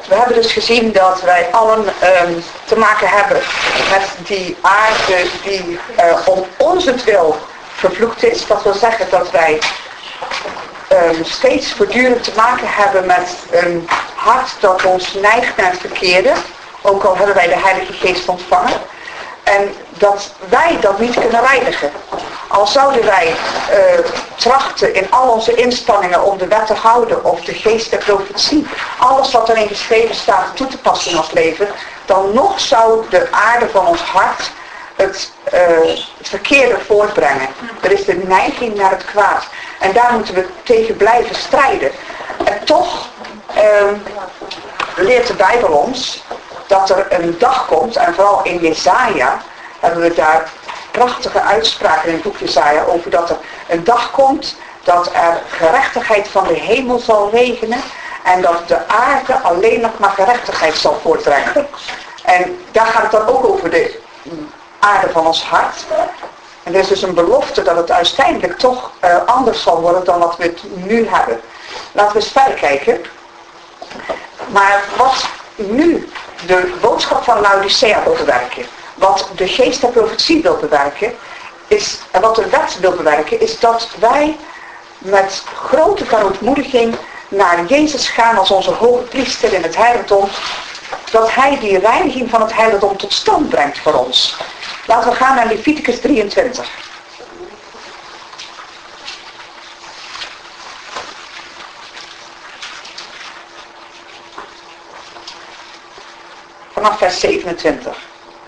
We hebben dus gezien dat wij allen te maken hebben met die aarde die om onzentwil vervloekt is. Dat wil zeggen dat wij steeds voortdurend te maken hebben met een hart dat ons neigt naar het verkeerde. Ook al hebben wij de Heilige Geest ontvangen. En dat wij dat niet kunnen reinigen. Al zouden wij trachten in al onze inspanningen om de wet te houden of de geest der profetie, alles wat erin geschreven staat toe te passen in ons leven, dan nog zou de aarde van ons hart het verkeerde voortbrengen. Er is de neiging naar het kwaad. En daar moeten we tegen blijven strijden. En toch leert de Bijbel ons dat er een dag komt, en vooral in Jesaja hebben we daar prachtige uitspraken in het boek Jesaja over dat er een dag komt dat er gerechtigheid van de hemel zal regenen en dat de aarde alleen nog maar gerechtigheid zal voortbrengen. En daar gaat het dan ook over de aarde van ons hart. En er is dus een belofte dat het uiteindelijk toch anders zal worden dan wat we het nu hebben. Laten we eens verder kijken. Maar wat nu de boodschap van Laodicea wil bewerken, wat de geest der profetie wil bewerken, is, en wat de wet wil bewerken, is dat wij met grote verootmoediging naar Jezus gaan als onze hoge priester in het heiligdom, dat hij die reiniging van het heiligdom tot stand brengt voor ons. Laten we gaan naar Leviticus 23. Vanaf vers 27.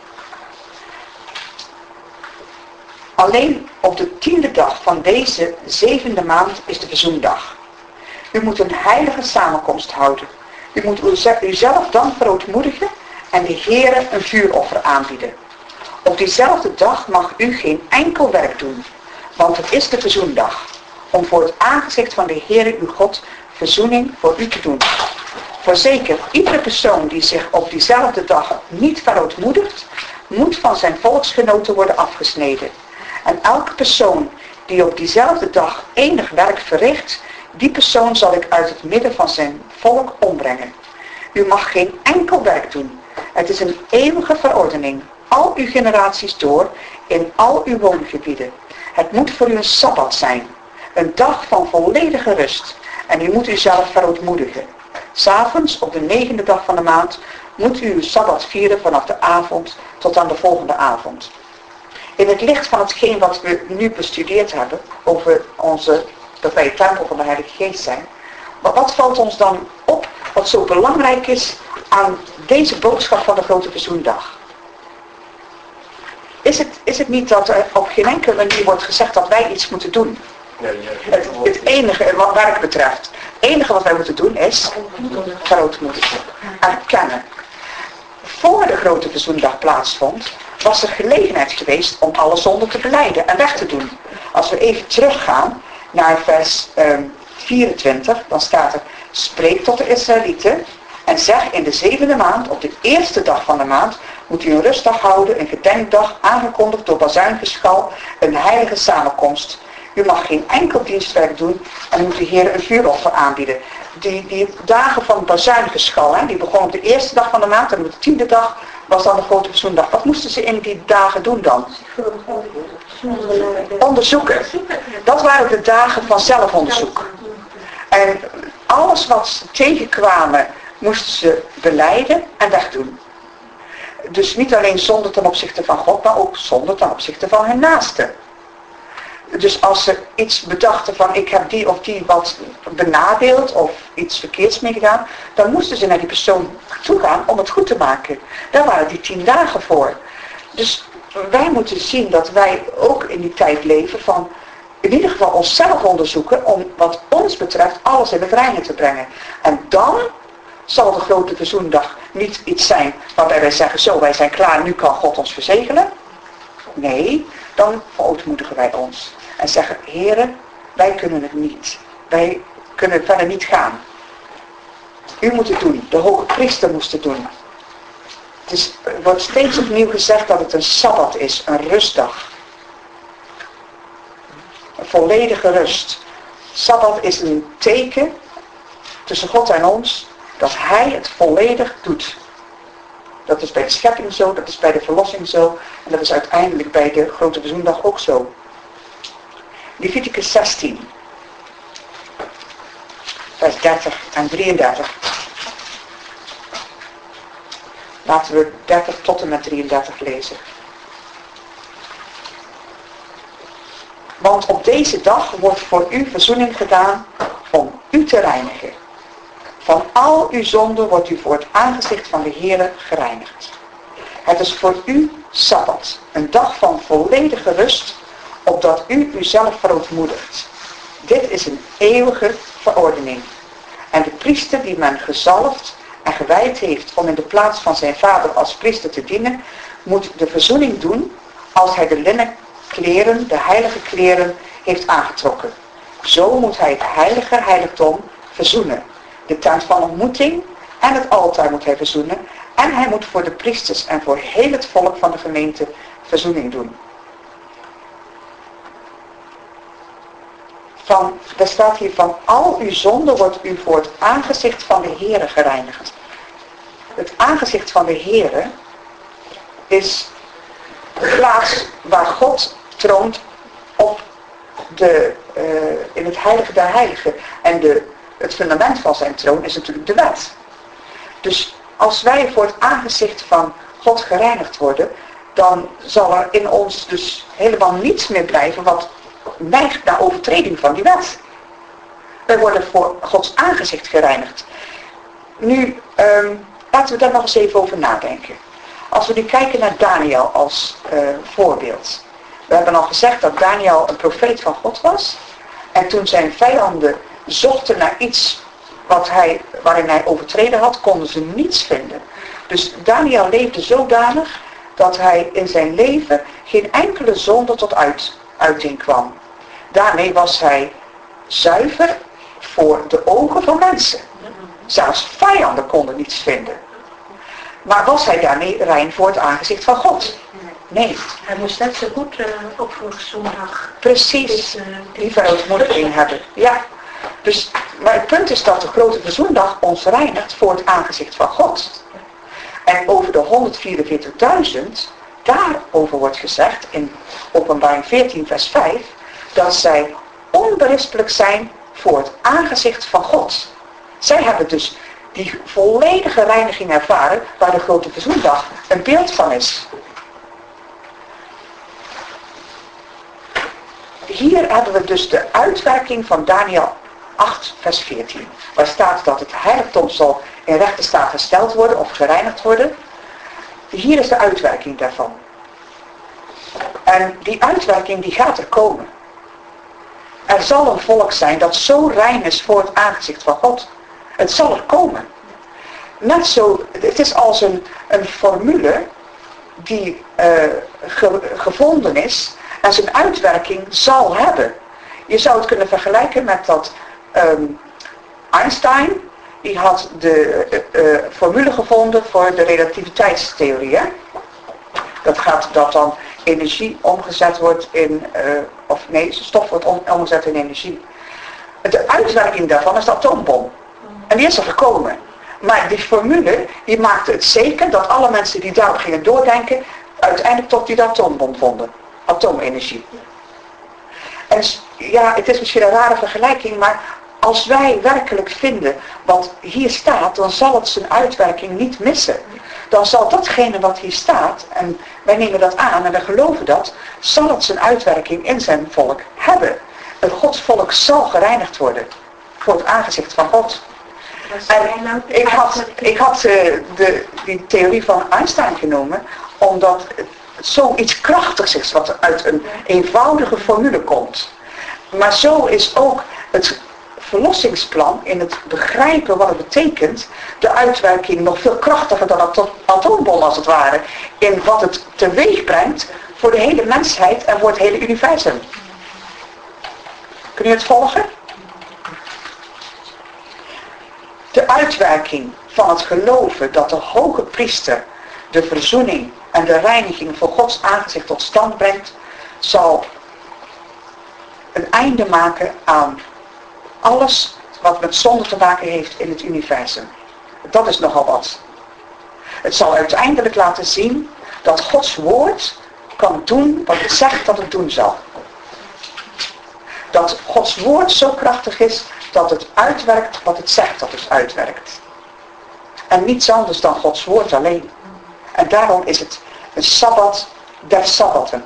Alleen op de 10e dag van deze 7e maand is de verzoendag. U moet een heilige samenkomst houden. U moet uzelf dan verootmoedigen en de Heere een vuuroffer aanbieden. Op diezelfde dag mag u geen enkel werk doen, want het is de verzoendag, om voor het aangezicht van de Heere uw God verzoening voor u te doen. Voorzeker, iedere persoon die zich op diezelfde dag niet verootmoedigt, moet van zijn volksgenoten worden afgesneden. En elke persoon die op diezelfde dag enig werk verricht, die persoon zal ik uit het midden van zijn volk ombrengen. U mag geen enkel werk doen. Het is een eeuwige verordening, al uw generaties door, in al uw woongebieden. Het moet voor u een sabbat zijn, een dag van volledige rust. En u moet uzelf verootmoedigen. 'S Avonds op de 9e dag van de maand moet u uw sabbat vieren vanaf de avond tot aan de volgende avond. In het licht van hetgeen wat we nu bestudeerd hebben, over dat wij het tempel van de Heilige Geest zijn, maar wat valt ons dan op wat zo belangrijk is aan deze boodschap van de grote verzoendag? Is het niet dat er op geen enkele manier wordt gezegd dat wij iets moeten doen? Het enige wat werk betreft, het enige wat wij moeten doen is verootmoedigen, erkennen. Voor de grote verzoendag plaatsvond, was er gelegenheid geweest om alle zonden te belijden en weg te doen. Als we even teruggaan naar vers 24, dan staat er: spreek tot de Israëlieten en zeg: in de 7e maand, op de eerste dag van de maand, moet u een rustdag houden, een gedenkdag, aangekondigd door bazuingeschal, een heilige samenkomst. U mag geen enkel dienstwerk doen en moet de Heer een vuuroffer aanbieden. Die dagen van bazuingeschal, die begonnen op de eerste dag van de maand en op de 10e dag was dan de grote verzoendag. Wat moesten ze in die dagen doen dan? Onderzoeken. Dat waren de dagen van zelfonderzoek. En alles wat ze tegenkwamen moesten ze belijden en wegdoen. Dus niet alleen zonde ten opzichte van God, maar ook zonde ten opzichte van hun naaste. Dus als ze iets bedachten van ik heb die of die wat benadeeld of iets verkeerds mee gedaan, dan moesten ze naar die persoon toe gaan om het goed te maken. Daar waren die 10 dagen voor. Dus wij moeten zien dat wij ook in die tijd leven van in ieder geval onszelf onderzoeken om wat ons betreft alles in het reine te brengen. En dan zal de grote verzoendag niet iets zijn waarbij wij zeggen zo wij zijn klaar, nu kan God ons verzegelen. Nee, dan verootmoedigen wij ons. En zeggen, Heere, wij kunnen het niet. Wij kunnen verder niet gaan. U moet het doen. De hoge priester moest het doen. Er wordt steeds opnieuw gezegd dat het een sabbat is. Een rustdag. Een volledige rust. Sabbat is een teken tussen God en ons. Dat hij het volledig doet. Dat is bij de schepping zo, dat is bij de verlossing zo. En dat is uiteindelijk bij de grote verzoendag ook zo. Leviticus 16. Vers 30 en 33. Laten we 30 tot en met 33 lezen. Want op deze dag wordt voor u verzoening gedaan om u te reinigen. Van al uw zonden wordt u voor het aangezicht van de Heere gereinigd. Het is voor u Sabbat, een dag van volledige rust, opdat u uzelf verootmoedigt. Dit is een eeuwige verordening. En de priester die men gezalfd en gewijd heeft om in de plaats van zijn vader als priester te dienen, moet de verzoening doen als hij de linnen kleren, de heilige kleren, heeft aangetrokken. Zo moet hij het heilige heiligdom verzoenen. De tent van ontmoeting en het altaar moet hij verzoenen. En hij moet voor de priesters en voor heel het volk van de gemeente verzoening doen. Er staat hier van al uw zonden wordt u voor het aangezicht van de Heere gereinigd. Het aangezicht van de Heere is de plaats waar God troont op in het heilige der heiligen. En het fundament van zijn troon is natuurlijk de wet. Dus als wij voor het aangezicht van God gereinigd worden, dan zal er in ons dus helemaal niets meer blijven wat neigt naar overtreding van die wet. Wij worden voor Gods aangezicht gereinigd. Nu, laten we daar nog eens even over nadenken. Als we nu kijken naar Daniel als voorbeeld. We hebben al gezegd dat Daniel een profeet van God was. En toen zijn vijanden zochten naar iets waarin hij overtreden had, konden ze niets vinden. Dus Daniel leefde zodanig dat hij in zijn leven geen enkele zonde tot uiting kwam. Daarmee was hij zuiver voor de ogen van mensen. Zelfs vijanden konden niets vinden. Maar was hij daarmee rein voor het aangezicht van God? Nee. Hij moest net zo goed op voor zondag. Precies. Die verootmoediging hebben. Ja. Dus, maar het punt is dat de grote verzoendag ons reinigt voor het aangezicht van God. En over de 144.000, daarover wordt gezegd in Openbaring 14 vers 5, dat zij onberispelijk zijn voor het aangezicht van God. Zij hebben dus die volledige reiniging ervaren waar de grote verzoendag een beeld van is. Hier hebben we dus de uitwerking van Daniel 8 vers 14. Waar staat dat het heiligdom zal in rechte staat hersteld worden of gereinigd worden. Hier is de uitwerking daarvan. En die uitwerking die gaat er komen. Er zal een volk zijn dat zo rein is voor het aangezicht van God. Het zal er komen. Net zo, het is als een formule die gevonden is en zijn uitwerking zal hebben. Je zou het kunnen vergelijken met dat Einstein, die had de formule gevonden voor de relativiteitstheorie. Hè? Dat dan energie omgezet wordt in, stof wordt omgezet in energie. De uitwerking daarvan is de atoombom. En die is er gekomen. Maar die formule, die maakte het zeker dat alle mensen die daarop gingen doordenken, uiteindelijk tot die atoombom vonden. Atoomenergie. En ja, het is misschien een rare vergelijking, maar als wij werkelijk vinden wat hier staat, dan zal het zijn uitwerking niet missen. Dan zal datgene wat hier staat, en wij nemen dat aan en we geloven dat, zal het zijn uitwerking in zijn volk hebben. Het Gods volk zal gereinigd worden voor het aangezicht van God. En ik had die theorie van Einstein genomen, omdat het zoiets krachtigs is wat uit een eenvoudige formule komt. Maar zo is ook het verlossingsplan in het begrijpen wat het betekent, de uitwerking nog veel krachtiger dan een atoombom als het ware, in wat het teweeg brengt voor de hele mensheid en voor het hele universum. Kun je het volgen? De uitwerking van het geloven dat de hoge priester de verzoening en de reiniging voor Gods aangezicht tot stand brengt, zal een einde maken aan alles wat met zonde te maken heeft in het universum. Dat is nogal wat. Het zal uiteindelijk laten zien dat Gods woord kan doen wat het zegt dat het doen zal. Dat Gods woord zo krachtig is dat het uitwerkt wat het zegt dat het uitwerkt. En niets anders dan Gods woord alleen. En daarom is het een Sabbat der Sabbatten.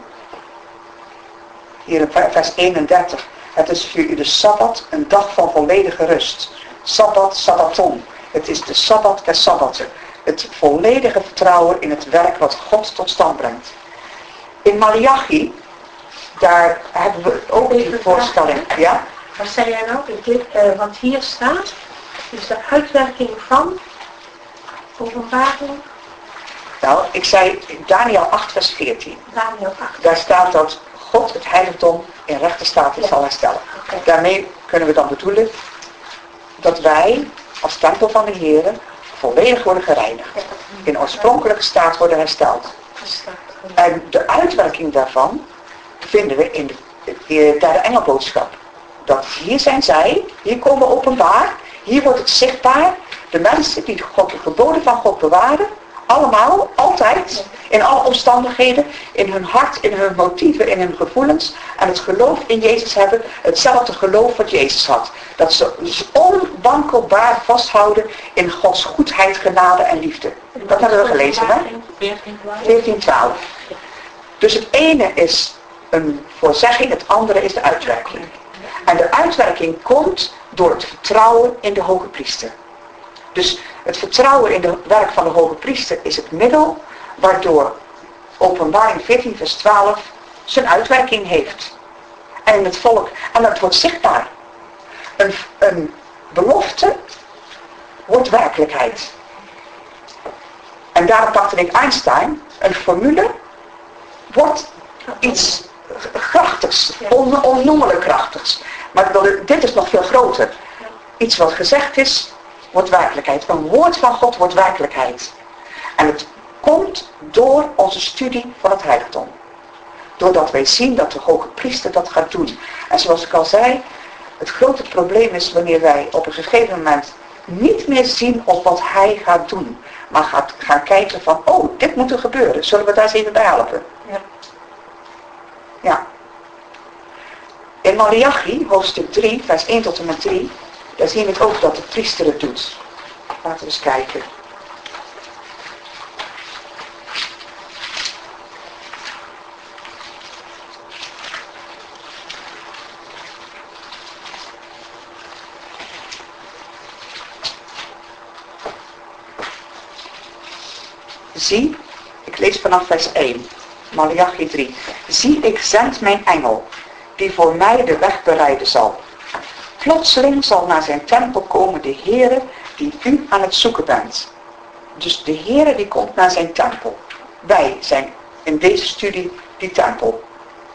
Hier in vers 31. Het is voor u de Sabbat, een dag van volledige rust. Sabbat, Sabbaton. Het is de Sabbat der Sabbatten. Het volledige vertrouwen in het werk wat God tot stand brengt. In Malachi, daar hebben we ook die voorstelling. Ja? Wat zei jij nou? Wat hier staat, is de uitwerking van Openbaring. Nou, ik zei Daniel 8 vers 14. Daniel 8. Daar staat dat God het heiligdom in rechte staat zal herstellen. Okay. Daarmee kunnen we dan bedoelen dat wij als tempel van de Heer volledig worden gereinigd. In oorspronkelijke staat worden hersteld. En de uitwerking daarvan vinden we in de derde engelboodschap. Dat hier zijn zij, hier komen openbaar, hier wordt het zichtbaar. De mensen die de geboden van God bewaren, allemaal, altijd, in alle omstandigheden, in hun hart, in hun motieven, in hun gevoelens en het geloof in Jezus hebben, hetzelfde geloof wat Jezus had. Dat ze onwankelbaar vasthouden in Gods goedheid, genade en liefde. Dat hebben we gelezen, hè? 14:12. Dus het ene is een voorzegging, het andere is de uitwerking. En de uitwerking komt door het vertrouwen in de hoge priester. Dus het vertrouwen in het werk van de hoge priester is het middel waardoor Openbaring 14 vers 12 zijn uitwerking heeft. En het volk, en dat wordt zichtbaar. Een belofte wordt werkelijkheid. En daarom pakte ik Einstein, een formule wordt iets krachtigs, onnoemelijk krachtigs. Maar dit is nog veel groter. Iets wat gezegd is, wordt werkelijkheid. Een woord van God wordt werkelijkheid. En het komt door onze studie van het heiligdom. Doordat wij zien dat de hoge priester dat gaat doen. En zoals ik al zei, het grote probleem is wanneer wij op een gegeven moment niet meer zien op wat hij gaat doen. Maar gaan kijken van, oh, dit moet er gebeuren. Zullen we daar eens even bij helpen? Ja. Ja. In Malachi, hoofdstuk 3, vers 1 tot en met 3, daar zien we ook dat de priester het doet. Laten we eens kijken. Zie, ik lees vanaf vers 1, Malachi 3. Zie, ik zend mijn engel, die voor mij de weg bereiden zal. Plotseling zal naar zijn tempel komen de Heere die u aan het zoeken bent. Dus de Heere die komt naar zijn tempel. Wij zijn in deze studie die tempel.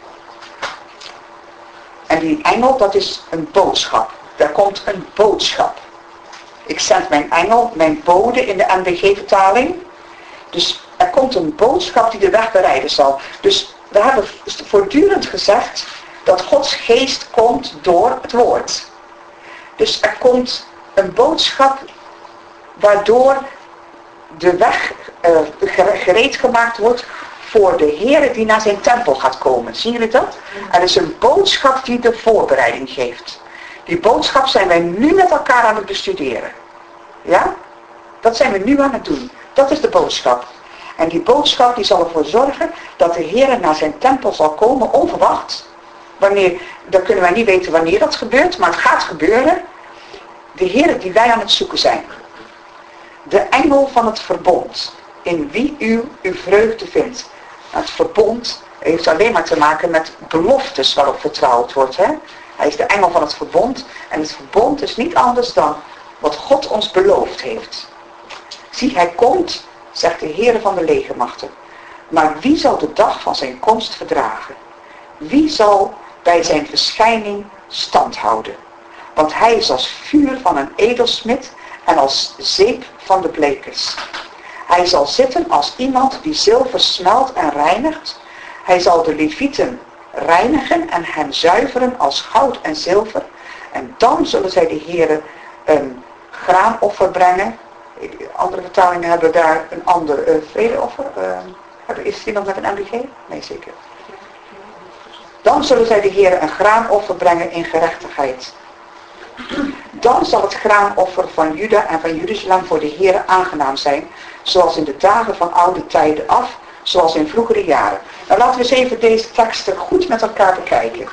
En die engel, dat is een boodschap. Daar komt een boodschap. Ik zend mijn engel, mijn bode in de NBG-vertaling. Dus er komt een boodschap die de weg bereiden zal. Dus we hebben voortdurend gezegd dat Gods geest komt door het woord. Dus er komt een boodschap waardoor de weg gereed gemaakt wordt voor de Heere die naar zijn tempel gaat komen. Zien jullie dat? Er is een boodschap die de voorbereiding geeft. Die boodschap zijn wij nu met elkaar aan het bestuderen. Ja? Dat zijn we nu aan het doen. Dat is de boodschap. En die boodschap die zal ervoor zorgen dat de Heere naar zijn tempel zal komen onverwacht. Wanneer, dan kunnen wij niet weten wanneer dat gebeurt, maar het gaat gebeuren. De Heere die wij aan het zoeken zijn. De engel van het verbond, in wie u uw vreugde vindt. Het verbond heeft alleen maar te maken met beloftes waarop vertrouwd wordt. Hè? Hij is de engel van het verbond. En het verbond is niet anders dan wat God ons beloofd heeft. Zie, hij komt, zegt de Heere van de legermachten. Maar wie zal de dag van zijn komst verdragen? Wie zal bij zijn verschijning stand houden? Want hij is als vuur van een edelsmid en als zeep van de blekers. Hij zal zitten als iemand die zilver smelt en reinigt. Hij zal de levieten reinigen en hen zuiveren als goud en zilver. En dan zullen zij de Heere een graanoffer brengen. Andere vertalingen hebben daar een ander vredeoffer. Is die nog met een MBG? Nee, zeker. Dan zullen zij de Heere een graanoffer brengen in gerechtigheid. Dan zal het graanoffer van Juda en van Jeruzalem voor de Heere aangenaam zijn, zoals in de dagen van oude tijden af, zoals in vroegere jaren. Nou, laten we eens even deze teksten goed met elkaar bekijken.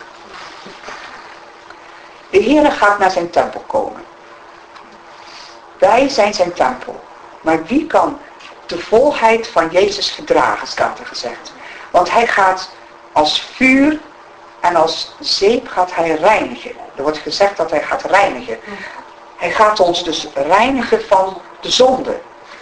De Heere gaat naar zijn tempel komen. Wij zijn zijn tempel. Maar wie kan de volheid van Jezus verdragen, staat er gezegd. Want hij gaat als vuur en als zeep gaat hij reinigen. Er wordt gezegd dat hij gaat reinigen. Hij gaat ons dus reinigen van de zonde.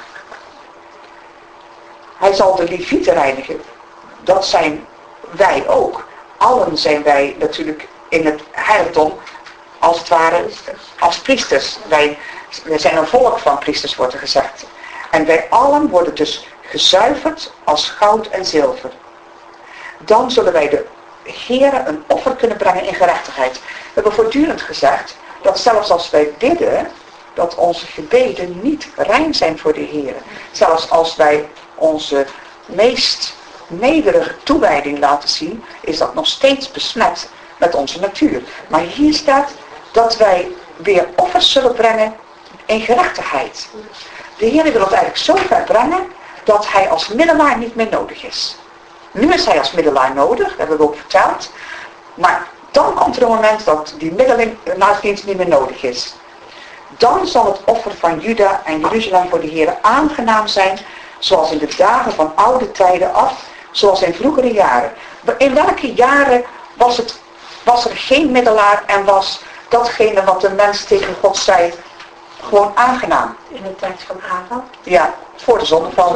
Hij zal de Levieten reinigen. Dat zijn wij ook. Allen zijn wij natuurlijk in het heiligdom als het ware als priesters. Wij zijn een volk van priesters, wordt er gezegd. En wij allen worden dus gezuiverd als goud en zilver. Dan zullen wij de Heere een offer kunnen brengen in gerechtigheid. We hebben voortdurend gezegd dat zelfs als wij bidden, dat onze gebeden niet rein zijn voor de Heere. Zelfs als wij onze meest nederige toewijding laten zien, is dat nog steeds besmet met onze natuur. Maar hier staat dat wij weer offers zullen brengen in gerechtigheid. De Heer wil het eigenlijk zo ver brengen dat hij als middelaar niet meer nodig is. Nu is hij als middelaar nodig, dat hebben we ook verteld. Maar dan komt er een moment dat die middelaarsdienst niet meer nodig is. Dan zal het offer van Juda en Jeruzalem voor de Heer aangenaam zijn, zoals in de dagen van oude tijden af, zoals in vroegere jaren. In welke jaren was er geen middelaar en was datgene wat de mens tegen God zei gewoon aangenaam? In de tijd van Adam? Ja, voor de zondeval.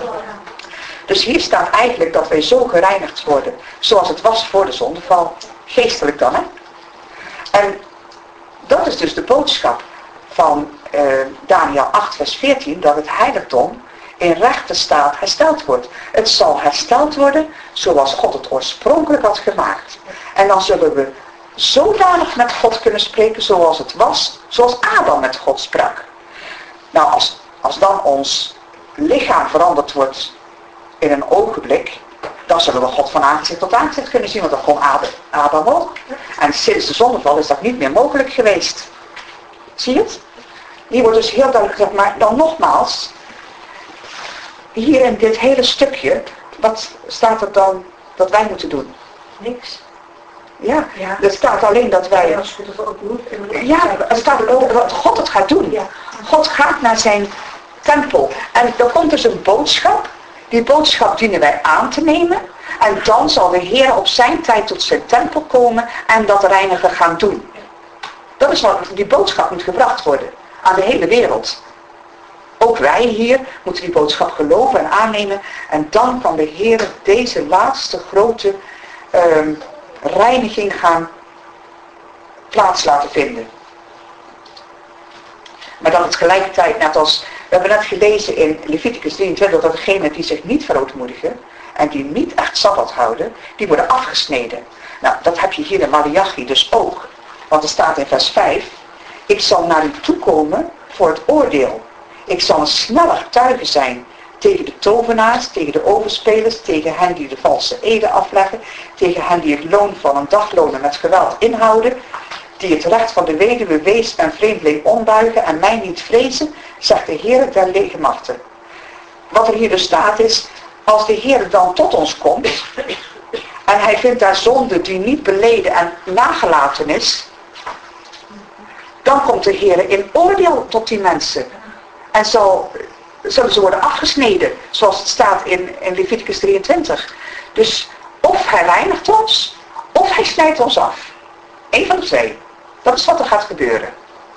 Dus hier staat eigenlijk dat wij zo gereinigd worden, zoals het was voor de zondeval. Geestelijk dan, hè? En dat is dus de boodschap van Daniel 8 vers 14, dat het heiligdom in rechte staat hersteld wordt. Het zal hersteld worden zoals God het oorspronkelijk had gemaakt. En dan zullen we zodanig met God kunnen spreken zoals het was, zoals Adam met God sprak. Nou, als dan ons lichaam veranderd wordt in een ogenblik, dan zullen we God van aangezicht tot aangezicht kunnen zien, want dat kon Adam ook. En sinds de zondeval is dat niet meer mogelijk geweest. Zie je het? Hier wordt dus heel duidelijk gezegd, maar dan nogmaals, hier in dit hele stukje, wat staat er dan dat wij moeten doen? Niks. Ja, er staat alleen dat wij... Ja, er staat ook dat God het gaat doen. Ja. God gaat naar zijn tempel. En dan komt dus een boodschap. Die boodschap dienen wij aan te nemen. En dan zal de Heer op zijn tijd tot zijn tempel komen en dat reinigen gaan doen. Dat is wat die boodschap moet gebracht worden. Aan de hele wereld. Ook wij hier moeten die boodschap geloven en aannemen. En dan kan de Heer deze laatste grote reiniging gaan plaats laten vinden. Maar dan tegelijkertijd, net als we hebben net gelezen in Leviticus 23, dat degenen die zich niet verootmoedigen en die niet echt sabbat houden, die worden afgesneden. Nou, dat heb je hier in Malachi dus ook. Want er staat in vers 5, ik zal naar u toekomen voor het oordeel. Ik zal een snelle getuige zijn tegen de tovenaars, tegen de overspelers, tegen hen die de valse eden afleggen, tegen hen die het loon van een dagloner met geweld inhouden, die het recht van de weduwe, wees en vreemdeling ombuigen en mij niet vrezen, zegt de Heer der legermachten. Wat er hier dus staat is, als de Heer dan tot ons komt en hij vindt daar zonde die niet beleden en nagelaten is, dan komt de Heer in oordeel tot die mensen. En zullen ze worden afgesneden, zoals het staat in Leviticus 23. Dus of hij reinigt ons, of hij snijdt ons af. Eén van de twee. Dat is wat er gaat gebeuren.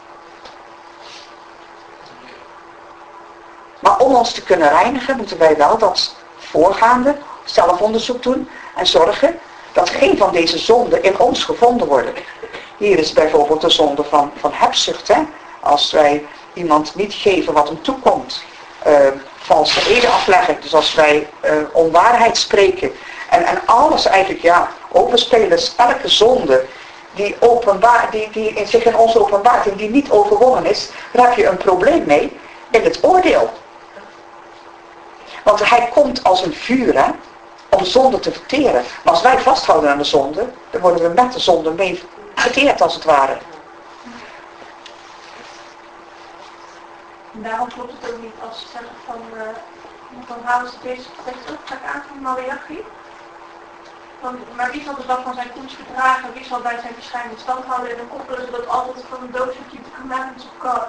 Maar om ons te kunnen reinigen, moeten wij wel dat voorgaande zelfonderzoek doen en zorgen dat geen van deze zonden in ons gevonden worden. Hier is bijvoorbeeld de zonde van hebzucht. Hè? Als wij iemand niet geven wat hem toekomt. Valse eden afleggen. Dus als wij onwaarheid spreken. En alles eigenlijk, ja, overspelers, elke zonde die zich in ons openbaart en die niet overwonnen is, daar heb je een probleem mee. in het oordeel. Want hij komt als een vuur, hè, om zonde te verteren. Maar als wij vasthouden aan de zonde, dan worden we met de zonde mee verteerd als het ware. En daarom klopt het ook niet als ze zeggen van halen ze deze tekst op, ga ik aan van Malachi. Maar wie zal de dag van zijn komst verdragen, wie zal bij zijn verschijning stand houden, en dan koppelen ze dat altijd van een doos keep the commandments of God.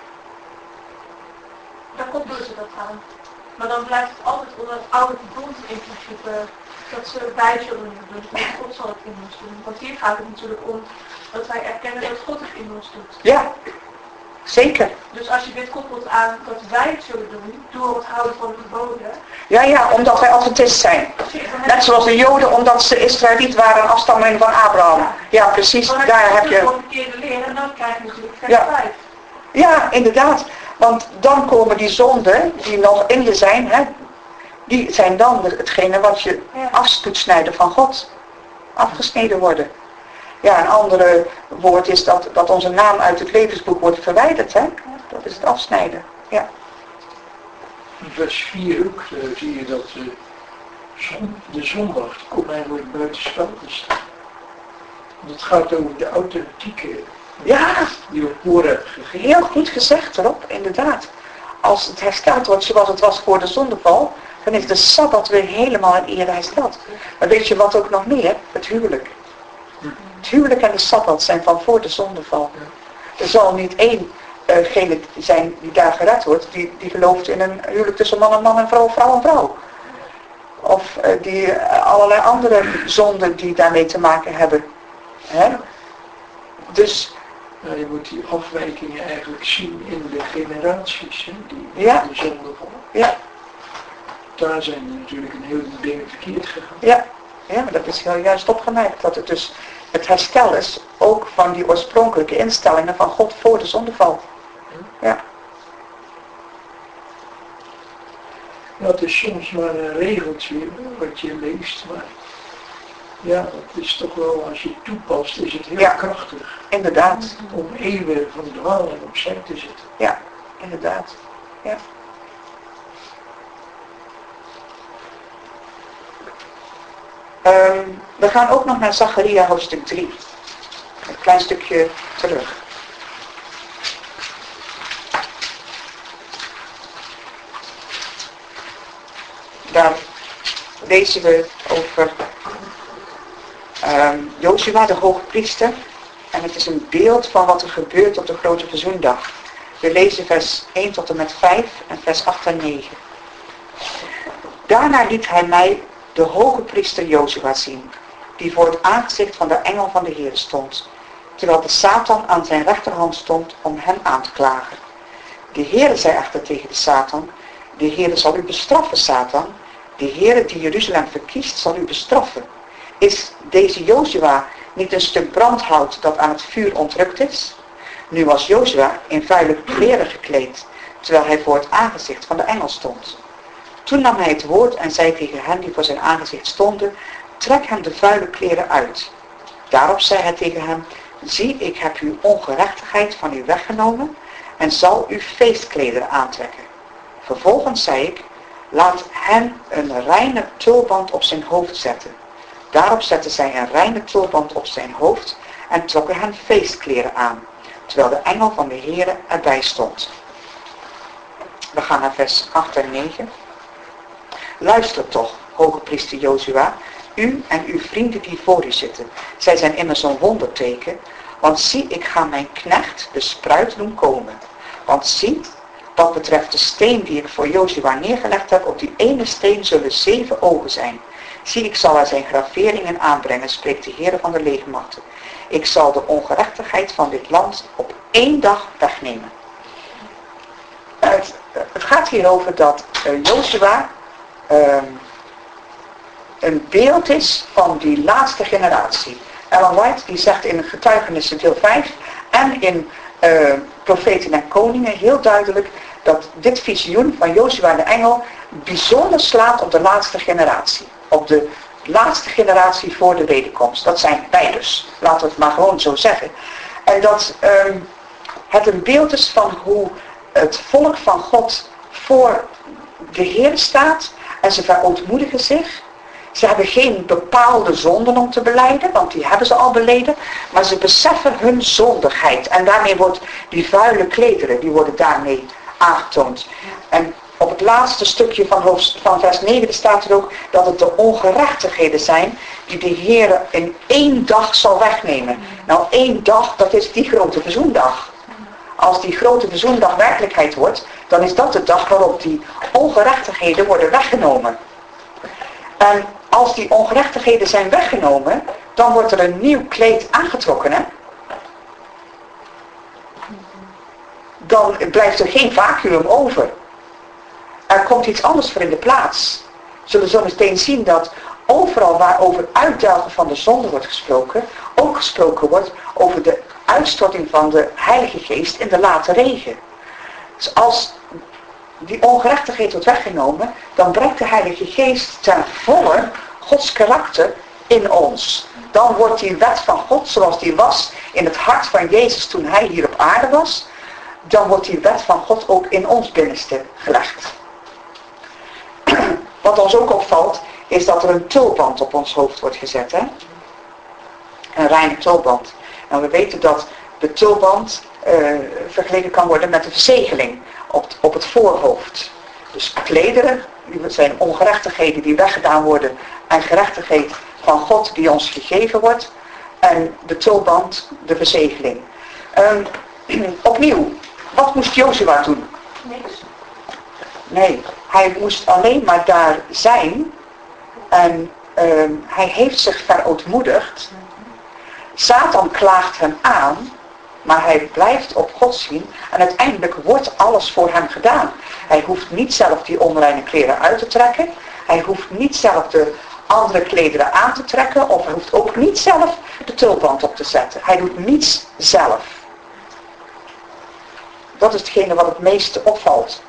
Daar koppelen ze dat aan. Maar dan blijft het altijd onder het oude verbond in principe dat ze bij zullen doen, dus God zal het in ons doen. Want hier gaat het natuurlijk om dat wij erkennen dat God het in ons doet. Ja, zeker. Dus als je dit koppelt aan dat wij het zullen doen, door het houden van de geboden. Ja, omdat wij Adventist zijn. Net zoals de Joden, omdat ze Israëliet waren, een afstammeling van Abraham. Ja, precies, daar heb je... Dan verkeerde leren en dan krijg je natuurlijk vers 5. Ja, inderdaad. Want dan komen die zonden, die nog in je zijn, hè, die zijn dan hetgene wat je af moet snijden van God. Afgesneden worden. Ja, een andere woord is dat onze naam uit het levensboek wordt verwijderd, hè. Dat is het afsnijden, ja. In vers 4 ook zie je dat de zondag komt eigenlijk buitenspel te staan. Het gaat over de authentieke die we voor hebben gegeven. Heel goed gezegd erop, inderdaad. Als het hersteld wordt zoals het was voor de zondeval, dan is de Sabbat weer helemaal in ere hersteld. Maar weet je wat ook nog meer? Het huwelijk. Het huwelijk en de Sabbat zijn van voor de zondeval. Er zal niet één zijn die daar gered wordt, die gelooft in een huwelijk tussen man en vrouw, vrouw en vrouw. Of die allerlei andere zonden die daarmee te maken hebben. Hè? Dus... je moet die afwijkingen eigenlijk zien in de generaties, hè, die de zonde vallen. Ja. Daar zijn er natuurlijk een heleboel dingen verkeerd gegaan. Ja, maar dat is heel juist opgemerkt. Dat het dus het herstel is ook van die oorspronkelijke instellingen van God voor de zondeval. Ja. Het is soms maar een regeltje wat je leest, maar ja, dat is toch wel, als je het toepast, is het heel krachtig. Inderdaad. Om eeuwen van dwalen opzij te zetten. Ja, inderdaad. Ja. We gaan ook nog naar Zacharia hoofdstuk 3. Een klein stukje terug. Daar lezen we over Jozua, de hoge priester. En het is een beeld van wat er gebeurt op de grote verzoendag. We lezen vers 1 tot en met 5 en vers 8 en 9. Daarna liet hij mij de hoge priester Jozua zien, die voor het aangezicht van de engel van de Heer stond, terwijl de Satan aan zijn rechterhand stond om hem aan te klagen. De Heer zei echter tegen de Satan: de Heer zal u bestraffen, Satan. De Heer die Jeruzalem verkiest zal u bestraffen. Is deze Jozua niet een stuk brandhout dat aan het vuur ontrukt is? Nu was Jozua in vuile kleren gekleed, terwijl hij voor het aangezicht van de engel stond. Toen nam hij het woord en zei tegen hen die voor zijn aangezicht stonden: trek hem de vuile kleren uit. Daarop zei hij tegen hem: zie, ik heb uw ongerechtigheid van u weggenomen en zal u feestklederen aantrekken. Vervolgens zei ik: laat hen een reine tulband op zijn hoofd zetten. Daarop zetten zij een reine tulband op zijn hoofd en trokken hen feestkleren aan, terwijl de engel van de Heere erbij stond. We gaan naar vers 8 en 9. Luister toch, hoge priester Jozua, u en uw vrienden die voor u zitten. Zij zijn immers een wonderteken, want zie, ik ga mijn knecht de spruit doen komen. Want zie, wat betreft de steen die ik voor Jozua neergelegd heb, op die ene steen zullen 7 ogen zijn. Zie, ik zal er zijn graveringen aanbrengen, spreekt de Heer van de legermachten. Ik zal de ongerechtigheid van dit land op 1 dag wegnemen. Het gaat hier over dat Jozua een beeld is van die laatste generatie. Ellen White die zegt in Getuigenissen deel 5 en in Profeten en Koningen heel duidelijk dat dit visioen van Jozua de engel bijzonder slaat op de laatste generatie. Op de laatste generatie voor de wederkomst. Dat zijn wij dus. Laten we het maar gewoon zo zeggen. En dat het een beeld is van hoe het volk van God voor de Heer staat en ze verootmoedigen zich. Ze hebben geen bepaalde zonden om te belijden, want die hebben ze al beleden. Maar ze beseffen hun zondigheid. En daarmee wordt die vuile klederen, die worden daarmee aangetoond. En op het laatste stukje van vers 9 staat er ook dat het de ongerechtigheden zijn die de Heer in 1 dag zal wegnemen. Nou, 1 dag, dat is die grote verzoendag. Als die grote verzoendag werkelijkheid wordt, dan is dat de dag waarop die ongerechtigheden worden weggenomen. En als die ongerechtigheden zijn weggenomen, dan wordt er een nieuw kleed aangetrokken. Hè? Dan blijft er geen vacuüm over. Er komt iets anders voor in de plaats. We zullen zo meteen zien dat overal waar over uitdelgen van de zonde wordt gesproken, ook gesproken wordt over de uitstorting van de Heilige Geest in de late regen. Dus als die ongerechtigheid wordt weggenomen, dan brengt de Heilige Geest ten volle Gods karakter in ons. Dan wordt die wet van God zoals die was in het hart van Jezus toen hij hier op aarde was, dan wordt die wet van God ook in ons binnenste gelegd. Wat ons ook opvalt, is dat er een tulband op ons hoofd wordt gezet. Hè? Een reine tulband. En we weten dat de tulband vergeleken kan worden met de verzegeling op het voorhoofd. Dus klederen, die zijn ongerechtigheden die weggedaan worden en gerechtigheid van God die ons gegeven wordt. En de tulband, de verzegeling. Opnieuw, wat moest Jozua doen? Niks. Nee, hij moest alleen maar daar zijn en hij heeft zich verootmoedigd. Satan klaagt hem aan, maar hij blijft op God zien en uiteindelijk wordt alles voor hem gedaan. Hij hoeft niet zelf die onreine kleren uit te trekken, hij hoeft niet zelf de andere klederen aan te trekken of hij hoeft ook niet zelf de tulband op te zetten. Hij doet niets zelf. Dat is hetgene wat het meeste opvalt.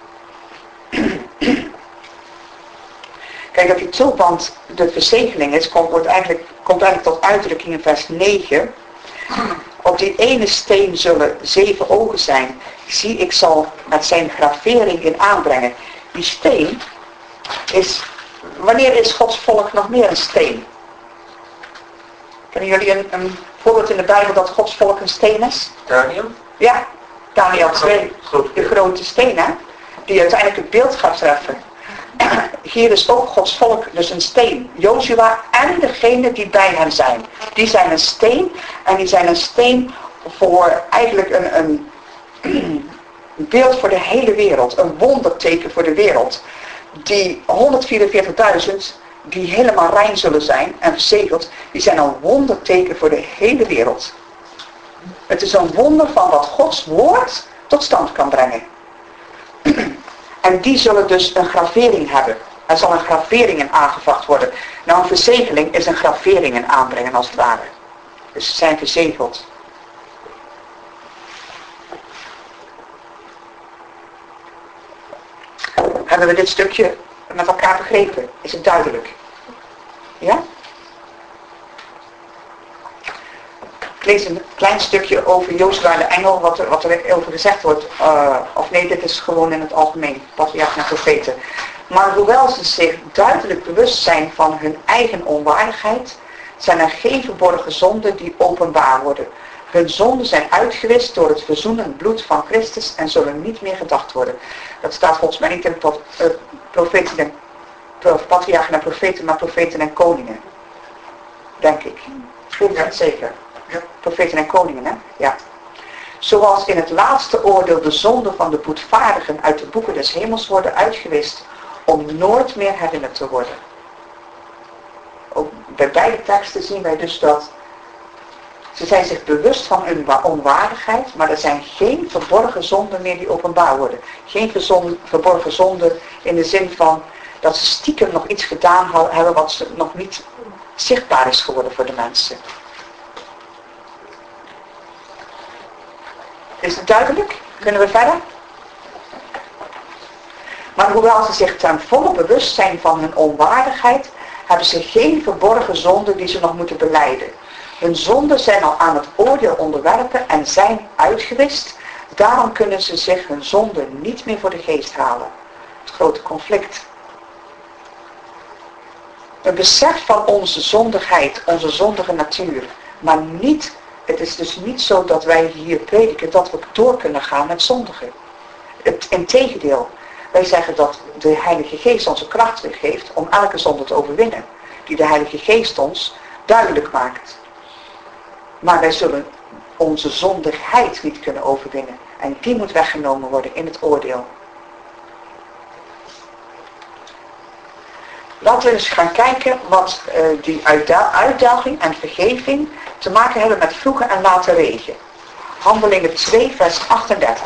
Kijk, dat die tulband de verzegeling is, komt eigenlijk tot uitdrukking in vers 9. Op die ene steen zullen 7 ogen zijn. Zie, ik zal met zijn gravering in aanbrengen. Die steen is, wanneer is Gods volk nog meer een steen? Kennen jullie een voorbeeld in de Bijbel dat Gods volk een steen is? Daniel? Ja, Daniel 2, de grote steen, hè? Die uiteindelijk het beeld gaat treffen. Hier is ook Gods volk dus een steen. Jozua en degenen die bij hem zijn. Die zijn een steen. En die zijn een steen voor eigenlijk een beeld voor de hele wereld. Een wonderteken voor de wereld. Die 144.000 die helemaal rein zullen zijn en verzegeld. Die zijn een wonderteken voor de hele wereld. Het is een wonder van wat Gods woord tot stand kan brengen. En die zullen dus een gravering hebben. Er zal een gravering in aangebracht worden. Nou, een verzegeling is een gravering in aanbrengen als het ware. Dus ze zijn verzegeld. Hebben we dit stukje met elkaar begrepen? Is het duidelijk? Ja? Ik lees een klein stukje over Jozua de engel, wat er over gezegd wordt. Of nee, dit is gewoon in het algemeen, patriarchen en profeten. Maar hoewel ze zich duidelijk bewust zijn van hun eigen onwaardigheid, zijn er geen verborgen zonden die openbaar worden. Hun zonden zijn uitgewist door het verzoenend bloed van Christus en zullen niet meer gedacht worden. Dat staat volgens mij niet in patriarchen en profeten, maar profeten en koningen. Denk ik. Ik weet het zeker. Profeten en koningen, hè? Ja. Zoals in het laatste oordeel de zonden van de boetvaardigen uit de boeken des hemels worden uitgewist, om nooit meer herinnerd te worden. Ook bij beide teksten zien wij dus dat ze zijn zich bewust van hun onwaardigheid, maar er zijn geen verborgen zonden meer die openbaar worden. Geen verborgen zonden in de zin van dat ze stiekem nog iets gedaan hebben wat nog niet zichtbaar is geworden voor de mensen. Is het duidelijk? Kunnen we verder? Maar hoewel ze zich ten volle bewust zijn van hun onwaardigheid, hebben ze geen verborgen zonden die ze nog moeten belijden. Hun zonden zijn al aan het oordeel onderwerpen en zijn uitgewist, Daarom kunnen ze zich hun zonde niet meer voor de geest halen. Het grote conflict. Een besef van onze zondigheid, onze zondige natuur. Maar niet, het is dus niet zo dat wij hier prediken dat we door kunnen gaan met zondigen. Integendeel, wij zeggen dat de Heilige Geest onze kracht weer geeft om elke zonde te overwinnen. Die de Heilige Geest ons duidelijk maakt. Maar wij zullen onze zondigheid niet kunnen overwinnen. En die moet weggenomen worden in het oordeel. Laten we eens gaan kijken wat die uitdaging en vergeving te maken hebben met vroege en late regen. Handelingen 2 vers 38.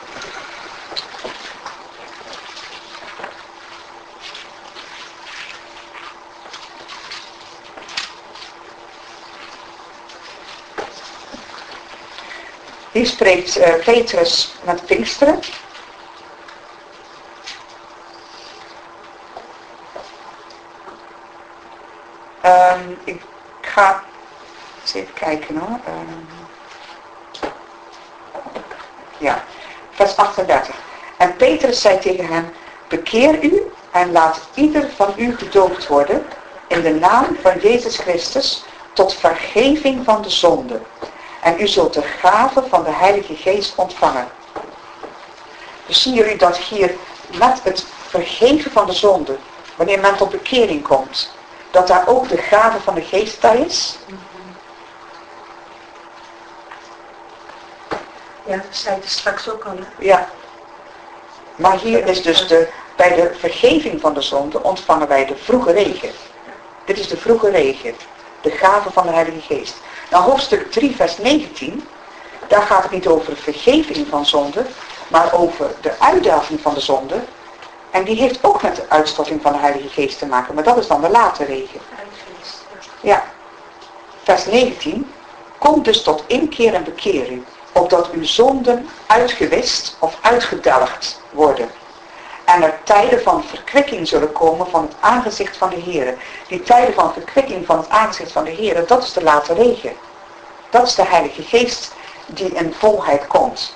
Hier spreekt Petrus met Pinksteren. Ik ga eens even kijken hoor. Ja, vers 38. En Petrus zei tegen hem, bekeer u en laat ieder van u gedoopt worden in de naam van Jezus Christus tot vergeving van de zonde. En u zult de gave van de Heilige Geest ontvangen. Dus zien jullie dat hier met het vergeven van de zonde, wanneer men tot bekering komt, dat daar ook de gave van de Geest bij is? Ja, dat zei je straks ook al. Hè? Ja. Maar hier is dus bij de vergeving van de zonde ontvangen wij de vroege regen. Dit is de vroege regen. De gave van de Heilige Geest. Nou, hoofdstuk 3 vers 19, daar gaat het niet over vergeving van zonde, maar over de uitdaging van de zonde. En die heeft ook met de uitstorting van de Heilige Geest te maken, maar dat is dan de late regen. Ja. Vers 19, kom dus tot inkeer en bekeer u, opdat uw zonden uitgewist of uitgedelgd worden. En er tijden van verkwikking zullen komen van het aangezicht van de Heere. Die tijden van verkwikking van het aangezicht van de Heere, dat is de late regen. Dat is de Heilige Geest die in volheid komt.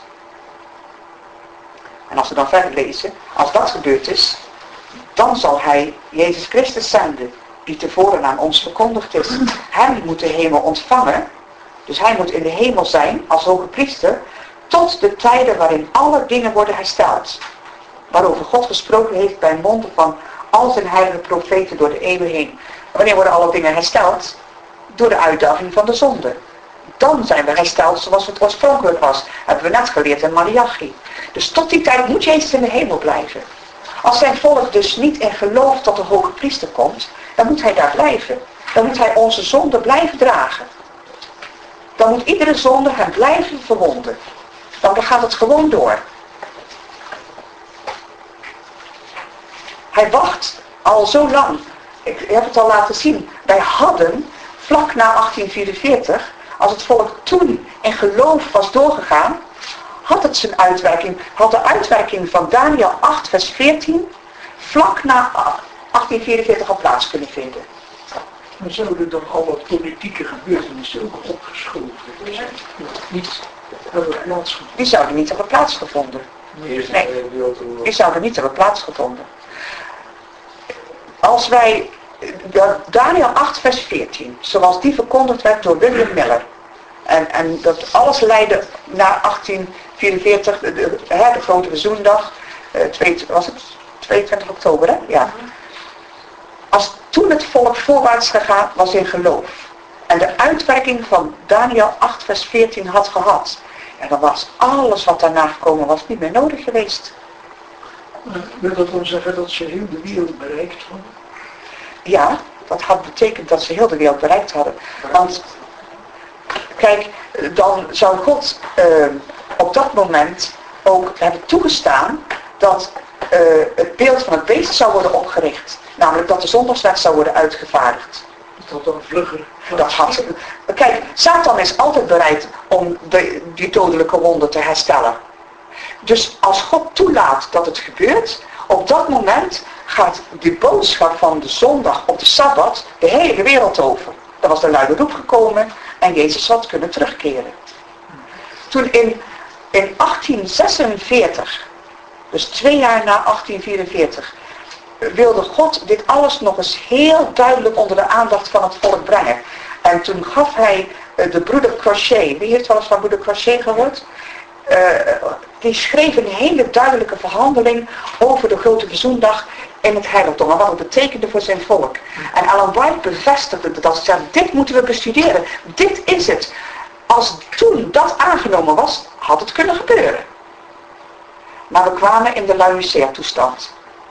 En als we dan verder lezen, als dat gebeurd is, dan zal hij Jezus Christus zenden, die tevoren aan ons verkondigd is. Hij moet de hemel ontvangen, dus hij moet in de hemel zijn als hoge priester, tot de tijden waarin alle dingen worden hersteld. Waarover God gesproken heeft bij monden van al zijn heilige profeten door de eeuwen heen. Wanneer worden alle dingen hersteld? Door de uitdaging van de zonde. Dan zijn we hersteld zoals het oorspronkelijk was. Hebben we net geleerd in Malachi. Dus tot die tijd moet Jezus in de hemel blijven. Als zijn volk dus niet in geloof tot de hoge priester komt, dan moet hij daar blijven. Dan moet hij onze zonde blijven dragen. Dan moet iedere zonde hem blijven verwonden. Dan gaat het gewoon door. Hij wacht al zo lang. Ik heb het al laten zien. Wij hadden, vlak na 1844, als het volk toen in geloof was doorgegaan, had het zijn uitwerking, had de uitwerking van Daniel 8 vers 14 vlak na 1844 al plaats kunnen vinden. Maar zouden dan alle politieke gebeurtenissen ook opgeschoven zijn? Niet hebben plaatsgevonden? Die zouden niet hebben plaatsgevonden. Nee, die zouden niet hebben plaatsgevonden. Als wij Daniel 8 vers 14, zoals die verkondigd werd door William Miller, en dat alles leidde naar 1844, de grote verzoendag, was het 22 oktober, hè? Ja. Als toen het volk voorwaarts gegaan was in geloof en de uitwerking van Daniel 8 vers 14 had gehad, en dan was alles wat daarna gekomen was niet meer nodig geweest. Wil dat dan zeggen dat ze heel de wereld bereikt hadden? Ja, dat had betekend dat ze heel de wereld bereikt hadden. Want, kijk, dan zou God op dat moment ook hebben toegestaan dat het beeld van het beest zou worden opgericht. Namelijk dat de zondagswet zou worden uitgevaardigd. Dat dan vlugger. Kijk, Satan is altijd bereid om die dodelijke wonden te herstellen. Dus als God toelaat dat het gebeurt, op dat moment gaat die boodschap van de zondag op de Sabbat de hele wereld over. Er was de luide roep gekomen en Jezus had kunnen terugkeren. Toen in In 1846, dus 2 jaar na 1844, wilde God dit alles nog eens heel duidelijk onder de aandacht van het volk brengen. En toen gaf hij de broeder Crochet, wie heeft wel eens van broeder Crochet gehoord? Die schreef een hele duidelijke verhandeling over de grote verzoendag in het heiligdom en wat het betekende voor zijn volk. En Ellen White bevestigde dat. Ze zei, dit moeten we bestuderen. Dit is het. Als toen dat aangenomen was, had het kunnen gebeuren. Maar we kwamen in de Laodicea-toestand.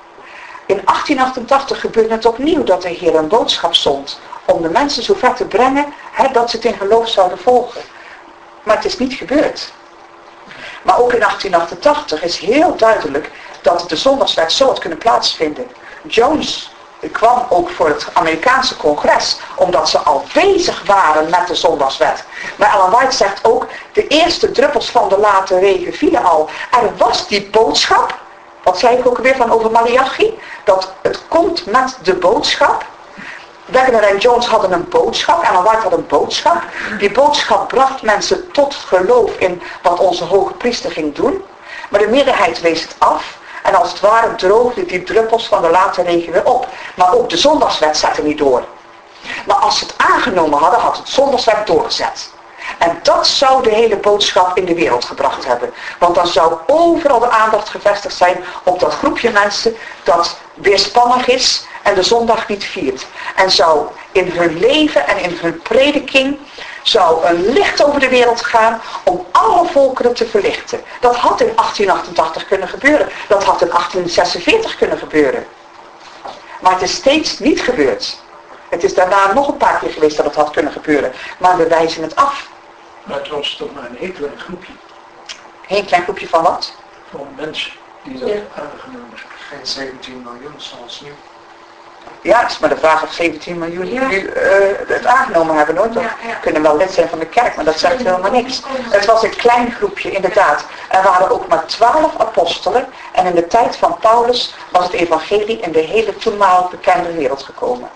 In 1888 gebeurde het opnieuw dat de Heer een boodschap zond om de mensen zo ver te brengen dat ze het in geloof zouden volgen. Maar het is niet gebeurd. Maar ook in 1888 is heel duidelijk dat de zondagswet zo had kunnen plaatsvinden. Jones kwam ook voor het Amerikaanse congres, omdat ze al bezig waren met de zondagswet. Maar Ellen White zegt ook, de eerste druppels van de late regen vielen al. Er was die boodschap, wat zei ik ook weer van over Malachi, dat het komt met de boodschap. Wagner en Jones hadden een boodschap, Ellen White had een boodschap. Die boodschap bracht mensen tot geloof in wat onze hoge priester ging doen. Maar de meerderheid wees het af. En als het ware droogden die druppels van de late regen weer op. Maar ook de zondagswet zette niet door. Maar als ze het aangenomen hadden, had het zondagswet doorgezet. En dat zou de hele boodschap in de wereld gebracht hebben. Want dan zou overal de aandacht gevestigd zijn op dat groepje mensen dat weerspannig is en de zondag niet viert. En zou in hun leven en in hun prediking zou een licht over de wereld gaan om alle volkeren te verlichten. Dat had in 1888 kunnen gebeuren. Dat had in 1846 kunnen gebeuren. Maar het is steeds niet gebeurd. Het is daarna nog een paar keer geweest dat het had kunnen gebeuren. Maar we wijzen het af. Maar het was toch maar een heel klein groepje. Een klein groepje van wat? Van mensen die dat aangenomen hebben. Geen 17 miljoen zoals nu. Ja, het is maar de vraag of 17 miljoen nu het aangenomen hebben, hoor. Dat kunnen wel lid zijn van de kerk, maar dat zegt helemaal niks. Het was een klein groepje, inderdaad. Er waren ook maar 12 apostelen. En in de tijd van Paulus was het evangelie in de hele toenmalig bekende wereld gekomen.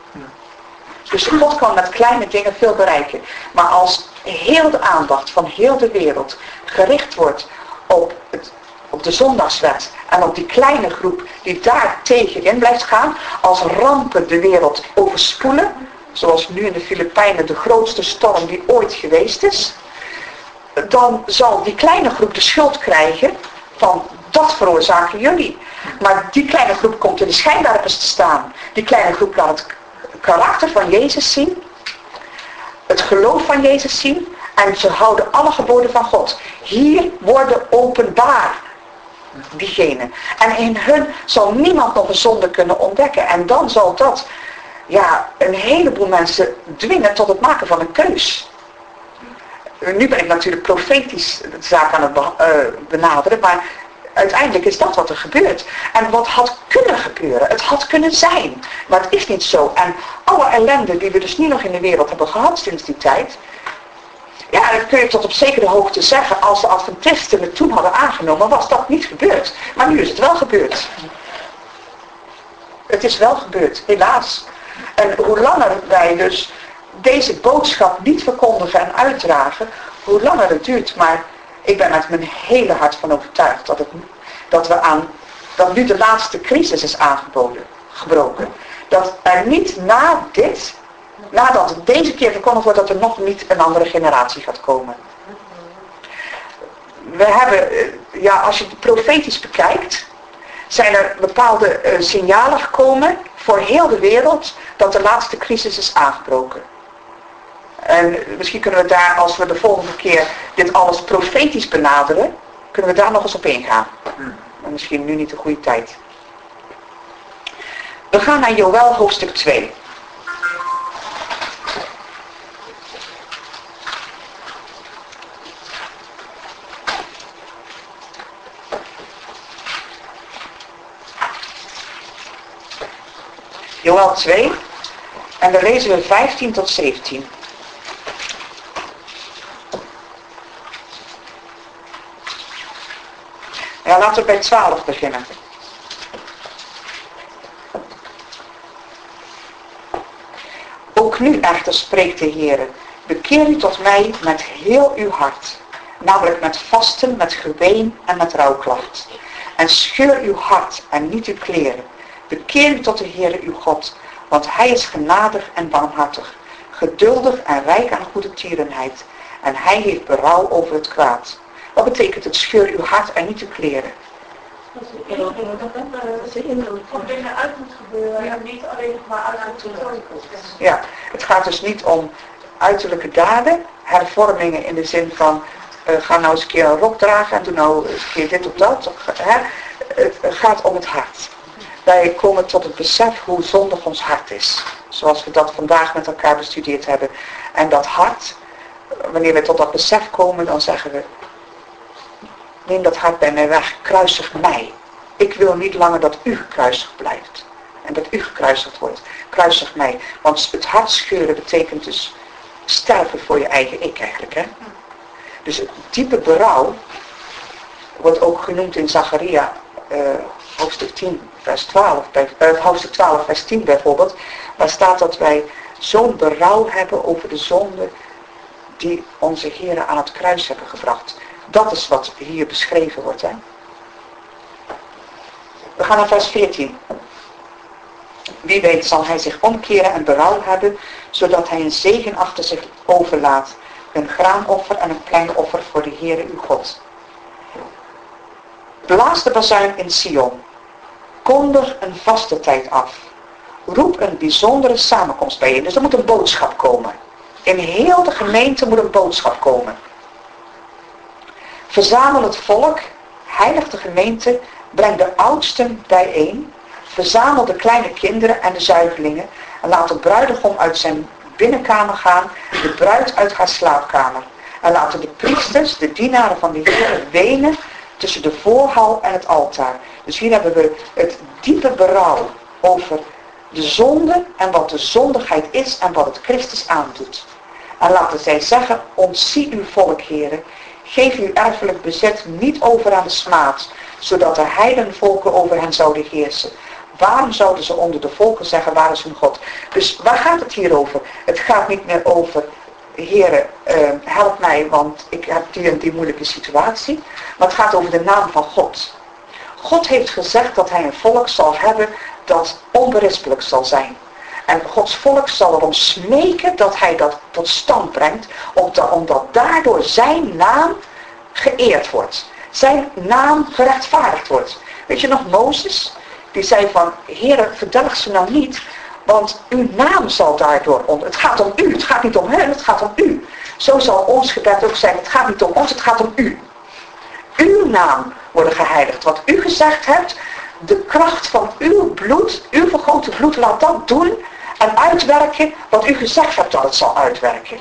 Dus God kan met kleine dingen veel bereiken. Maar als heel de aandacht van heel de wereld gericht wordt op de zondagswet en op die kleine groep die daar tegenin blijft gaan, als rampen de wereld overspoelen, zoals nu in de Filipijnen de grootste storm die ooit geweest is, dan zal die kleine groep de schuld krijgen van dat veroorzaken jullie. Maar die kleine groep komt in de schijnwerpers te staan. Die kleine groep laat het karakter van Jezus zien, het geloof van Jezus zien en ze houden alle geboden van God. Hier worden openbaar diegenen. En in hun zal niemand nog een zonde kunnen ontdekken. En dan zal dat een heleboel mensen dwingen tot het maken van een keus. Nu ben ik natuurlijk profetisch de zaak aan het benaderen, maar uiteindelijk is dat wat er gebeurt. En wat had kunnen gebeuren, het had kunnen zijn. Maar het is niet zo. En alle ellende die we dus nu nog in de wereld hebben gehad sinds die tijd, ja, dat kun je tot op zekere hoogte zeggen. Als de Adventisten het toen hadden aangenomen, was dat niet gebeurd. Maar nu is het wel gebeurd. Het is wel gebeurd, helaas. En hoe langer wij dus deze boodschap niet verkondigen en uitdragen, hoe langer het duurt. Maar ik ben met mijn hele hart van overtuigd dat nu de laatste crisis is gebroken. Dat er niet nadat het deze keer verkondigd wordt, dat er nog niet een andere generatie gaat komen. We hebben, als je het profetisch bekijkt, zijn er bepaalde signalen gekomen voor heel de wereld dat de laatste crisis is aangebroken. En misschien kunnen we daar, als we de volgende keer dit alles profetisch benaderen, kunnen we daar nog eens op ingaan. Maar misschien nu niet de goede tijd. We gaan naar Joël hoofdstuk 2. Joël 2. En dan lezen we 15 tot 17. Ja, laten we bij 12 beginnen. Ook nu echter spreekt de Heer, bekeer u tot mij met heel uw hart. namelijk met vasten, met geween en met rouwklacht. En scheur uw hart en niet uw kleren. Bekeer u tot de Heere uw God, want hij is genadig en barmhartig, geduldig en rijk aan goede tierenheid. En hij heeft berouw over het kwaad. Wat betekent het scheur uw hart en niet uw kleren? Dat is van binnenuit moet gebeuren en niet alleen maar uit het uiterlijk. Ja, het gaat dus niet om uiterlijke daden, hervormingen in de zin van ga nou eens een keer een rok dragen en doe nou eens een keer dit of dat. Het gaat om het hart. Wij komen tot het besef hoe zondig ons hart is. Zoals we dat vandaag met elkaar bestudeerd hebben. En dat hart, wanneer we tot dat besef komen, dan zeggen we, neem dat hart bij mij weg, kruisig mij. Ik wil niet langer dat u gekruisigd blijft. En dat u gekruisigd wordt. Kruisig mij. Want het hart scheuren betekent dus sterven voor je eigen ik eigenlijk. Hè? Dus het diepe berouw wordt ook genoemd in Zacharia hoofdstuk 10 vers 12. Hoofdstuk 12 vers 10 bijvoorbeeld. Waar staat dat wij zo'n berouw hebben over de zonde die onze Heeren aan het kruis hebben gebracht. Dat is wat hier beschreven wordt. Hè? We gaan naar vers 14. Wie weet zal hij zich omkeren en berouw hebben, zodat hij een zegen achter zich overlaat. Een graanoffer en een klein offer voor de Heere uw God. Blaas de bazuin in Sion. Kondig een vaste tijd af. Roep een bijzondere samenkomst bijeen. Dus er moet een boodschap komen. In heel de gemeente moet een boodschap komen. Verzamel het volk, heilig de gemeente, breng de oudsten bijeen, verzamel de kleine kinderen en de zuigelingen en laat de bruidegom uit zijn binnenkamer gaan, de bruid uit haar slaapkamer. En laten de priesters, de dienaren van de Heer, wenen tussen de voorhal en het altaar. Dus hier hebben we het diepe berouw over de zonde en wat de zondigheid is en wat het Christus aandoet. En laten zij zeggen, ontzie uw volk, heren, geef uw erfelijk bezit niet over aan de smaad, zodat de heidenvolken over hen zouden heersen. Waarom zouden ze onder de volken zeggen, waar is hun God? Dus waar gaat het hier over? Het gaat niet meer over, heren, help mij, want ik heb die en die moeilijke situatie. Maar het gaat over de naam van God. God heeft gezegd dat hij een volk zal hebben dat onberispelijk zal zijn. En Gods volk zal erom smeken dat hij dat tot stand brengt, omdat daardoor zijn naam geëerd wordt. Zijn naam gerechtvaardigd wordt. Weet je nog Mozes? Die zei van, Heere, verdelg ze nou niet, want uw naam zal daardoor onder. Het gaat om u, het gaat niet om hen, het gaat om u. Zo zal ons gebed ook zijn, het gaat niet om ons, het gaat om u. Uw naam wordt geheiligd. Wat u gezegd hebt, de kracht van uw bloed, uw vergoten bloed, laat dat doen en uitwerken wat u gezegd hebt dat het zal uitwerken.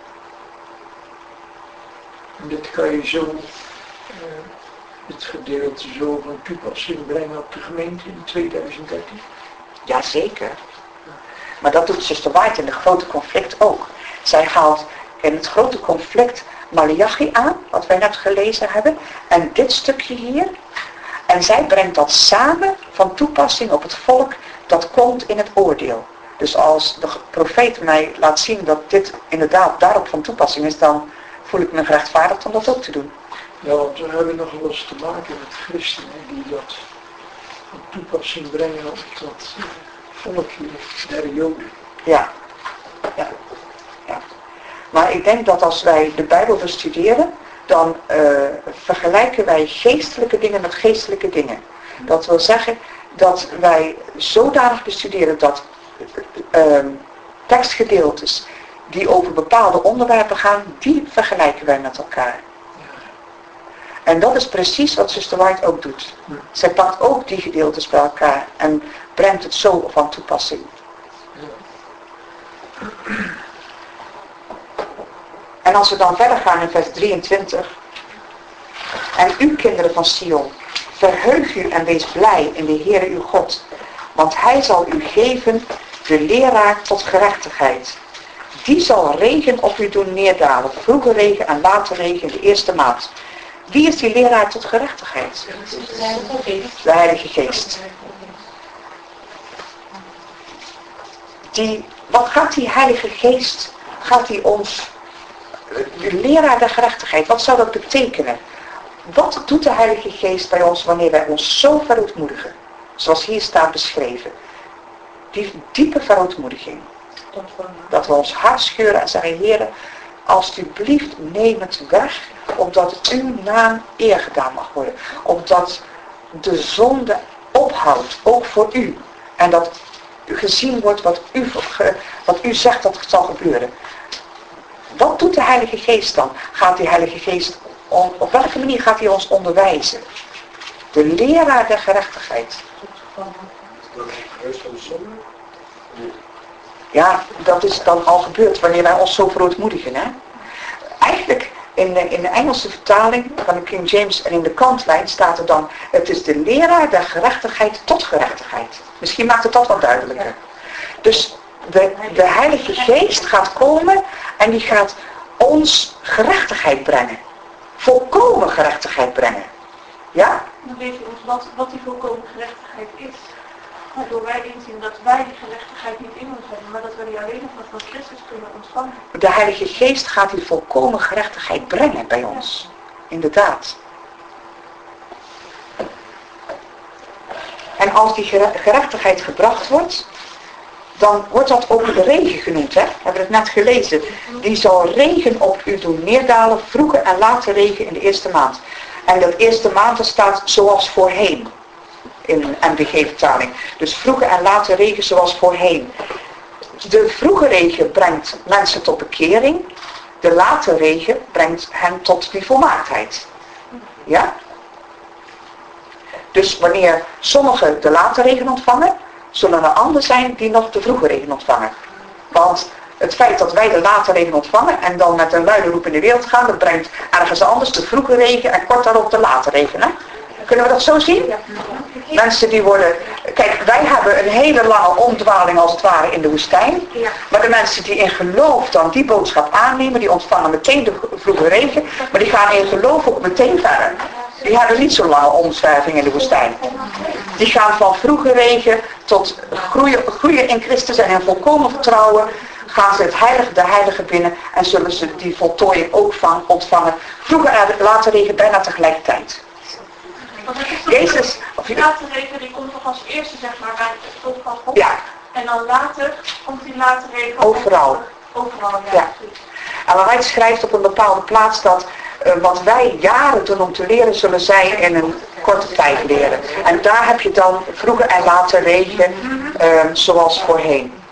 Dit kan je zo, het gedeelte zo van toepassing brengen op de gemeente in 2013? Jazeker. Maar dat doet zuster White in het grote conflict ook. Zij haalt in het grote conflict Malachi aan, wat wij net gelezen hebben, en dit stukje hier. En zij brengt dat samen van toepassing op het volk dat komt in het oordeel. Dus als de profeet mij laat zien dat dit inderdaad daarop van toepassing is, dan voel ik me gerechtvaardigd om dat ook te doen. Ja, want we hebben nog wel eens te maken met christenen die dat van toepassing brengen op dat volkje der Joden. Ja. Ja. Ja. Maar ik denk dat als wij de Bijbel bestuderen, dan vergelijken wij geestelijke dingen met geestelijke dingen. Dat wil zeggen dat wij zodanig bestuderen dat tekstgedeeltes die over bepaalde onderwerpen gaan, die vergelijken wij met elkaar. En dat is precies wat zuster White ook doet. Zij pakt ook die gedeeltes bij elkaar en brengt het zo van toepassing. En als we dan verder gaan in vers 23. En u kinderen van Sion, verheug u en wees blij in de Heere uw God. Want hij zal u geven de leraar tot gerechtigheid. Die zal regen op u doen neerdalen, vroege regen en late regen in de eerste maand. Wie is die leraar tot gerechtigheid? De Heilige Geest. Wat gaat die Heilige Geest, gaat die ons de leraar der gerechtigheid, wat zou dat betekenen? Wat doet de Heilige Geest bij ons wanneer wij ons zo verootmoedigen? Zoals hier staat beschreven. Die diepe verootmoediging. Dat we ons hart scheuren en zeggen, Heere, alsjeblieft neem het weg, opdat uw naam eer gedaan mag worden. Opdat de zonde ophoudt, ook voor u. En dat gezien wordt wat u zegt dat zal gebeuren. Wat doet de Heilige Geest dan? Gaat die Heilige Geest, op welke manier gaat hij ons onderwijzen? De leraar der gerechtigheid. Ja, dat is dan al gebeurd wanneer wij ons zo verootmoedigen. Hè? Eigenlijk in de Engelse vertaling van de King James en in de kantlijn staat er dan, het is de leraar der gerechtigheid tot gerechtigheid. Misschien maakt het dat wat duidelijker. Dus de Heilige Geest gaat komen en die gaat ons gerechtigheid brengen. Volkomen gerechtigheid brengen. Ja? Dan weet je ons wat die volkomen gerechtigheid is. Waardoor wij inzien dat wij die gerechtigheid niet in ons hebben, maar dat we die alleen nog van Christus kunnen ontvangen. De Heilige Geest gaat die volkomen gerechtigheid brengen bij ons. Inderdaad. En als die gerechtigheid gebracht wordt, dan wordt dat ook de regen genoemd. Hè? We hebben het net gelezen. Die zal regen op u doen neerdalen, vroege en late regen in de eerste maand. En dat eerste maand er staat zoals voorheen. In een MBG-vertaling. Dus vroege en late regen zoals voorheen. De vroege regen brengt mensen tot bekering. De late regen brengt hen tot die volmaaktheid. Ja? Dus wanneer sommigen de late regen ontvangen, zullen er anderen zijn die nog de vroege regen ontvangen. Want het feit dat wij de late regen ontvangen en dan met een luide roep in de wereld gaan, dat brengt ergens anders de vroege regen en kort daarop de late regen. Hè? Kunnen we dat zo zien? Mensen die worden... Kijk, wij hebben een hele lange omdwaling als het ware in de woestijn. Maar de mensen die in geloof dan die boodschap aannemen, die ontvangen meteen de vroege regen. Maar die gaan in geloof ook meteen verder. Die hebben niet zo'n lange omzwerving in de woestijn. Die gaan van vroege regen tot groeien in Christus en in volkomen vertrouwen. Gaan ze de heilige binnen en zullen ze die voltooiing ook ontvangen. Vroege en late regen bijna tegelijkertijd. Jezus, die late regen die komt toch als eerste zeg maar bij het volk van God. Ja. En dan later komt die late regen overal. Overal, ja. En waaruit schrijft op een bepaalde plaats dat wat wij jaren doen om te leren, zullen zij in een korte tijd leren. En daar heb je dan vroege en late regen zoals voorheen.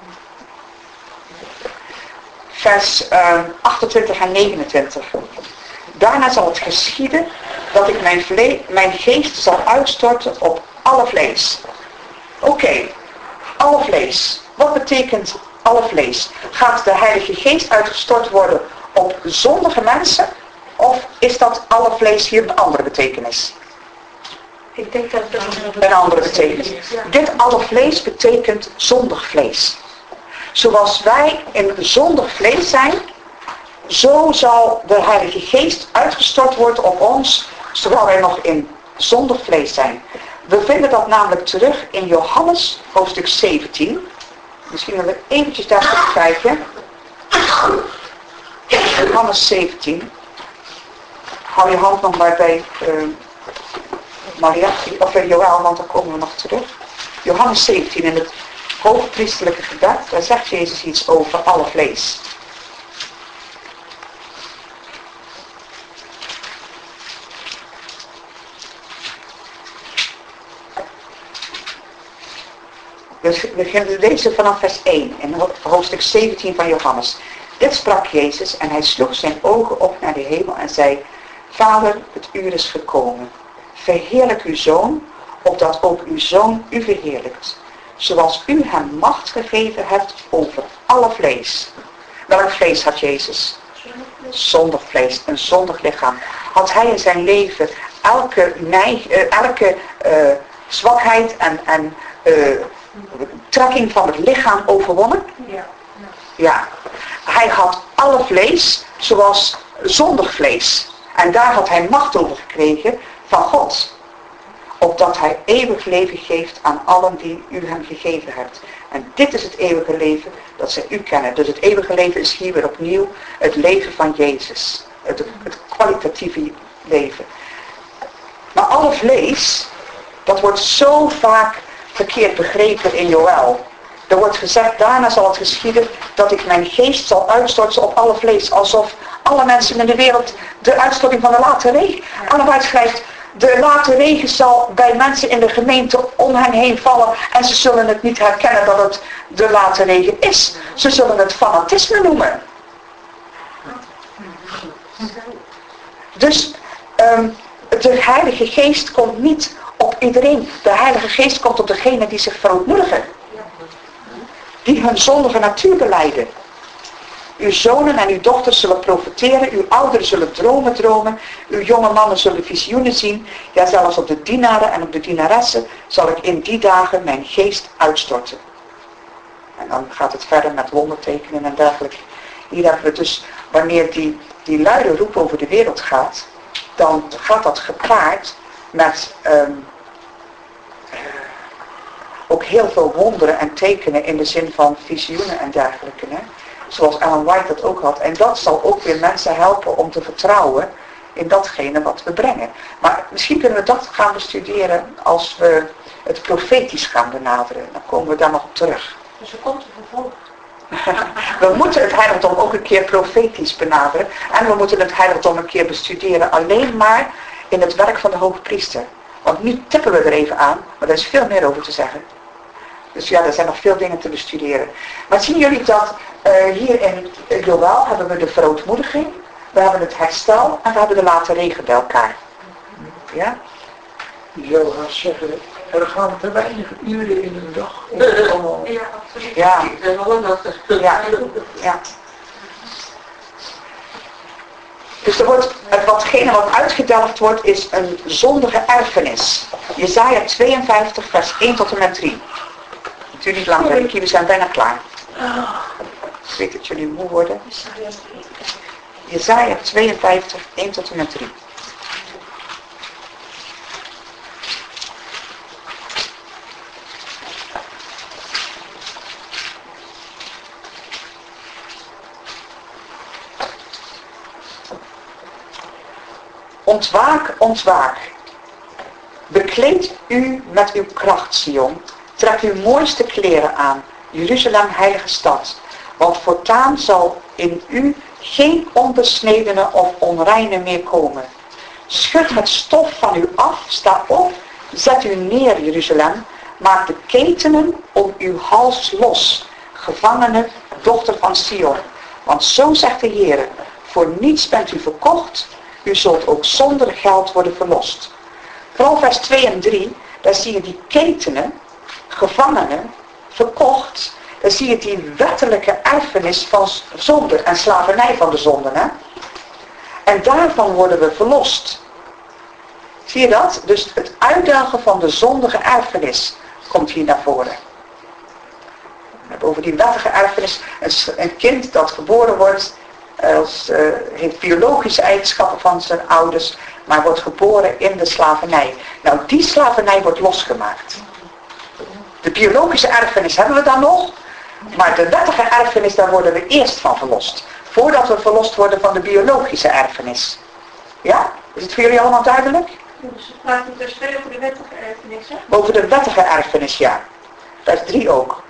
Vers 28 en 29. Daarna zal het geschieden dat ik mijn geest zal uitstorten op alle vlees. Oké, alle vlees. Wat betekent alle vlees? Gaat de Heilige Geest uitgestort worden op zondige mensen? Of is dat alle vlees hier een andere betekenis? Ik denk dat het een andere betekenis. Dit alle vlees betekent zondig vlees. Zoals wij in zondig vlees zijn, zo zal de Heilige Geest uitgestort worden op ons, terwijl wij nog in zondig vlees zijn. We vinden dat namelijk terug in Johannes hoofdstuk 17. Misschien willen we eventjes daar kijken. Johannes 17. Hou je hand nog maar bij Malachi, of Joël, want daar komen we nog terug. Johannes 17 in het hoogpriestelijke gebed, daar zegt Jezus iets over alle vlees. We beginnen deze vanaf vers 1 in hoofdstuk 17 van Johannes. Dit sprak Jezus en hij sloeg zijn ogen op naar de hemel en zei: Vader, het uur is gekomen. Verheerlijk uw Zoon, opdat ook uw Zoon u verheerlijkt. Zoals u hem macht gegeven hebt over alle vlees. Welk vlees had Jezus? Zondig vlees, een zondig lichaam. Had hij in zijn leven elke zwakheid en trekking van het lichaam overwonnen? Ja. Hij had alle vlees, zoals zondig vlees. En daar had hij macht over gekregen van God. Opdat hij eeuwig leven geeft aan allen die u hem gegeven hebt. En dit is het eeuwige leven, dat zij u kennen. Dus het eeuwige leven is hier weer opnieuw het leven van Jezus. Het kwalitatieve leven. Maar alle vlees, dat wordt zo vaak verkeerd begrepen in Joël. Er wordt gezegd, daarna zal het geschieden dat ik mijn geest zal uitstorten op alle vlees. Alsof alle mensen in de wereld de uitstorting van de late regen. Allebei schrijft, de late regen zal bij mensen in de gemeente om hen heen vallen. En ze zullen het niet herkennen dat het de late regen is. Ze zullen het fanatisme noemen. Dus de Heilige Geest komt niet op iedereen. De Heilige Geest komt op degenen die zich verootmoedigen. Die hun zondige natuur belijden. Uw zonen en uw dochters zullen profeteren. Uw ouderen zullen dromen. Uw jonge mannen zullen visioenen zien. Ja, zelfs op de dienaren en op de dienaressen zal ik in die dagen mijn geest uitstorten. En dan gaat het verder met wondertekenen en dergelijke. Hier hebben we dus, wanneer die luide roep over de wereld gaat, dan gaat dat gepaard met ook heel veel wonderen en tekenen in de zin van visioenen en dergelijke. Hè? Zoals Ellen White dat ook had. En dat zal ook weer mensen helpen om te vertrouwen in datgene wat we brengen. Maar misschien kunnen we dat gaan bestuderen als we het profetisch gaan benaderen. Dan komen we daar nog op terug. Dus er komt een vervolg. We moeten het heiligdom ook een keer profetisch benaderen. En we moeten het heiligdom een keer bestuderen alleen maar in het werk van de hoge priester. Want nu tippen we er even aan, maar er is veel meer over te zeggen. Dus ja, er zijn nog veel dingen te bestuderen. Maar zien jullie dat hier in Joël hebben we de verootmoediging, we hebben het herstel en we hebben de late regen bij elkaar. Ja? Je zou gaan zeggen, er gaan te weinig uren in een dag. Allemaal. Ja, absoluut. Ja. Ja. Dus er wordt, watgene wat uitgedelgd wordt is een zondige erfenis. Jesaja 52 vers 1 tot en met 3. Natuurlijk niet lang, we zijn bijna klaar. Ik weet dat jullie moe worden. Jesaja 52, 1 tot en met 3. Ontwaak, ontwaak. Bekleed u met uw kracht, Sion. Trek uw mooiste kleren aan, Jeruzalem, heilige stad. Want voortaan zal in u geen onbesnedene of onreine meer komen. Schud het stof van u af, sta op, zet u neer, Jeruzalem. Maak de ketenen om uw hals los, gevangene dochter van Sion. Want zo zegt de Heer, voor niets bent u verkocht, u zult ook zonder geld worden verlost. Vooral vers 2 en 3, daar zie je die ketenen, gevangenen, verkocht. Dan zie je die wettelijke erfenis van zonde en slavernij van de zonde. Hè? En daarvan worden we verlost. Zie je dat? Dus het uitdagen van de zondige erfenis komt hier naar voren. Over die wettige erfenis, een kind dat geboren wordt, heeft biologische eigenschappen van zijn ouders, maar wordt geboren in de slavernij. Nou, die slavernij wordt losgemaakt. De biologische erfenis hebben we dan nog, maar de wettige erfenis, daar worden we eerst van verlost. Voordat we verlost worden van de biologische erfenis. Ja? Is het voor jullie allemaal duidelijk? Dus we praten dus veel over de wettige erfenis, hè? Over de wettige erfenis, ja. Vers 3 ook.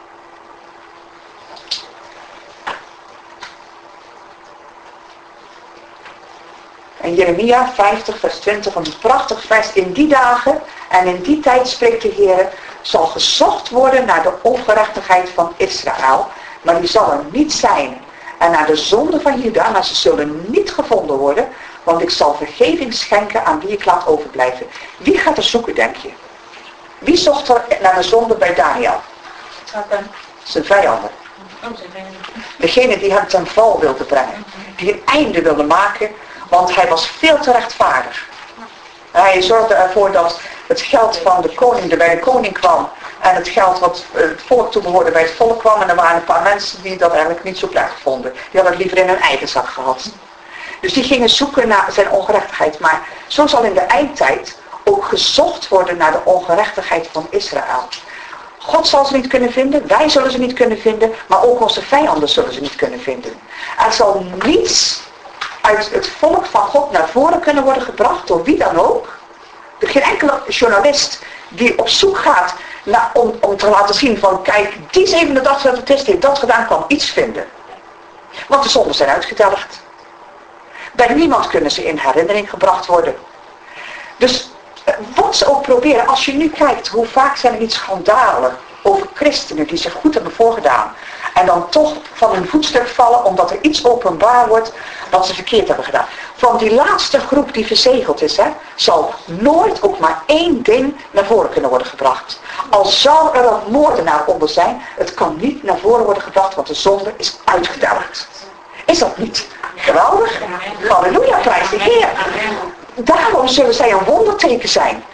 En Jeremia 50 vers 20, een prachtig vers. In die dagen en in die tijd, spreekt de Heer, zal gezocht worden naar de ongerechtigheid van Israël, maar die zal er niet zijn. En naar de zonde van Juda, maar ze zullen niet gevonden worden, want ik zal vergeving schenken aan wie ik laat overblijven. Wie gaat er zoeken, denk je? Wie zocht er naar de zonde bij Daniel? Zijn vijanden. Degene die hem ten val wilde brengen. Die een einde wilde maken, want hij was veel te rechtvaardig. Hij zorgde ervoor dat het geld van de koning er bij de koning kwam. En het geld wat het volk toebehoorde bij het volk kwam. En er waren een paar mensen die dat eigenlijk niet zo prettig vonden. Die hadden het liever in hun eigen zak gehad. Dus die gingen zoeken naar zijn ongerechtigheid. Maar zo zal in de eindtijd ook gezocht worden naar de ongerechtigheid van Israël. God zal ze niet kunnen vinden, wij zullen ze niet kunnen vinden, maar ook onze vijanden zullen ze niet kunnen vinden. Er zal niets uit het volk van God naar voren kunnen worden gebracht, door wie dan ook. Er is geen enkele journalist die op zoek gaat om te laten zien van, kijk, die zevende dag dat het is, die heeft dat gedaan, kan iets vinden. Want de zonden zijn uitgedelgd. Bij niemand kunnen ze in herinnering gebracht worden. Dus wat ze ook proberen, als je nu kijkt hoe vaak zijn er niet schandalen over christenen die zich goed hebben voorgedaan en dan toch van hun voetstuk vallen omdat er iets openbaar wordt wat ze verkeerd hebben gedaan. Van die laatste groep die verzegeld is, zal nooit ook maar één ding naar voren kunnen worden gebracht. Al zou er een moordenaar onder zijn, het kan niet naar voren worden gebracht, want de zonde is uitgedelgd. Is dat niet geweldig? Halleluja, prijs de Heer. Daarom zullen zij een wonderteken zijn.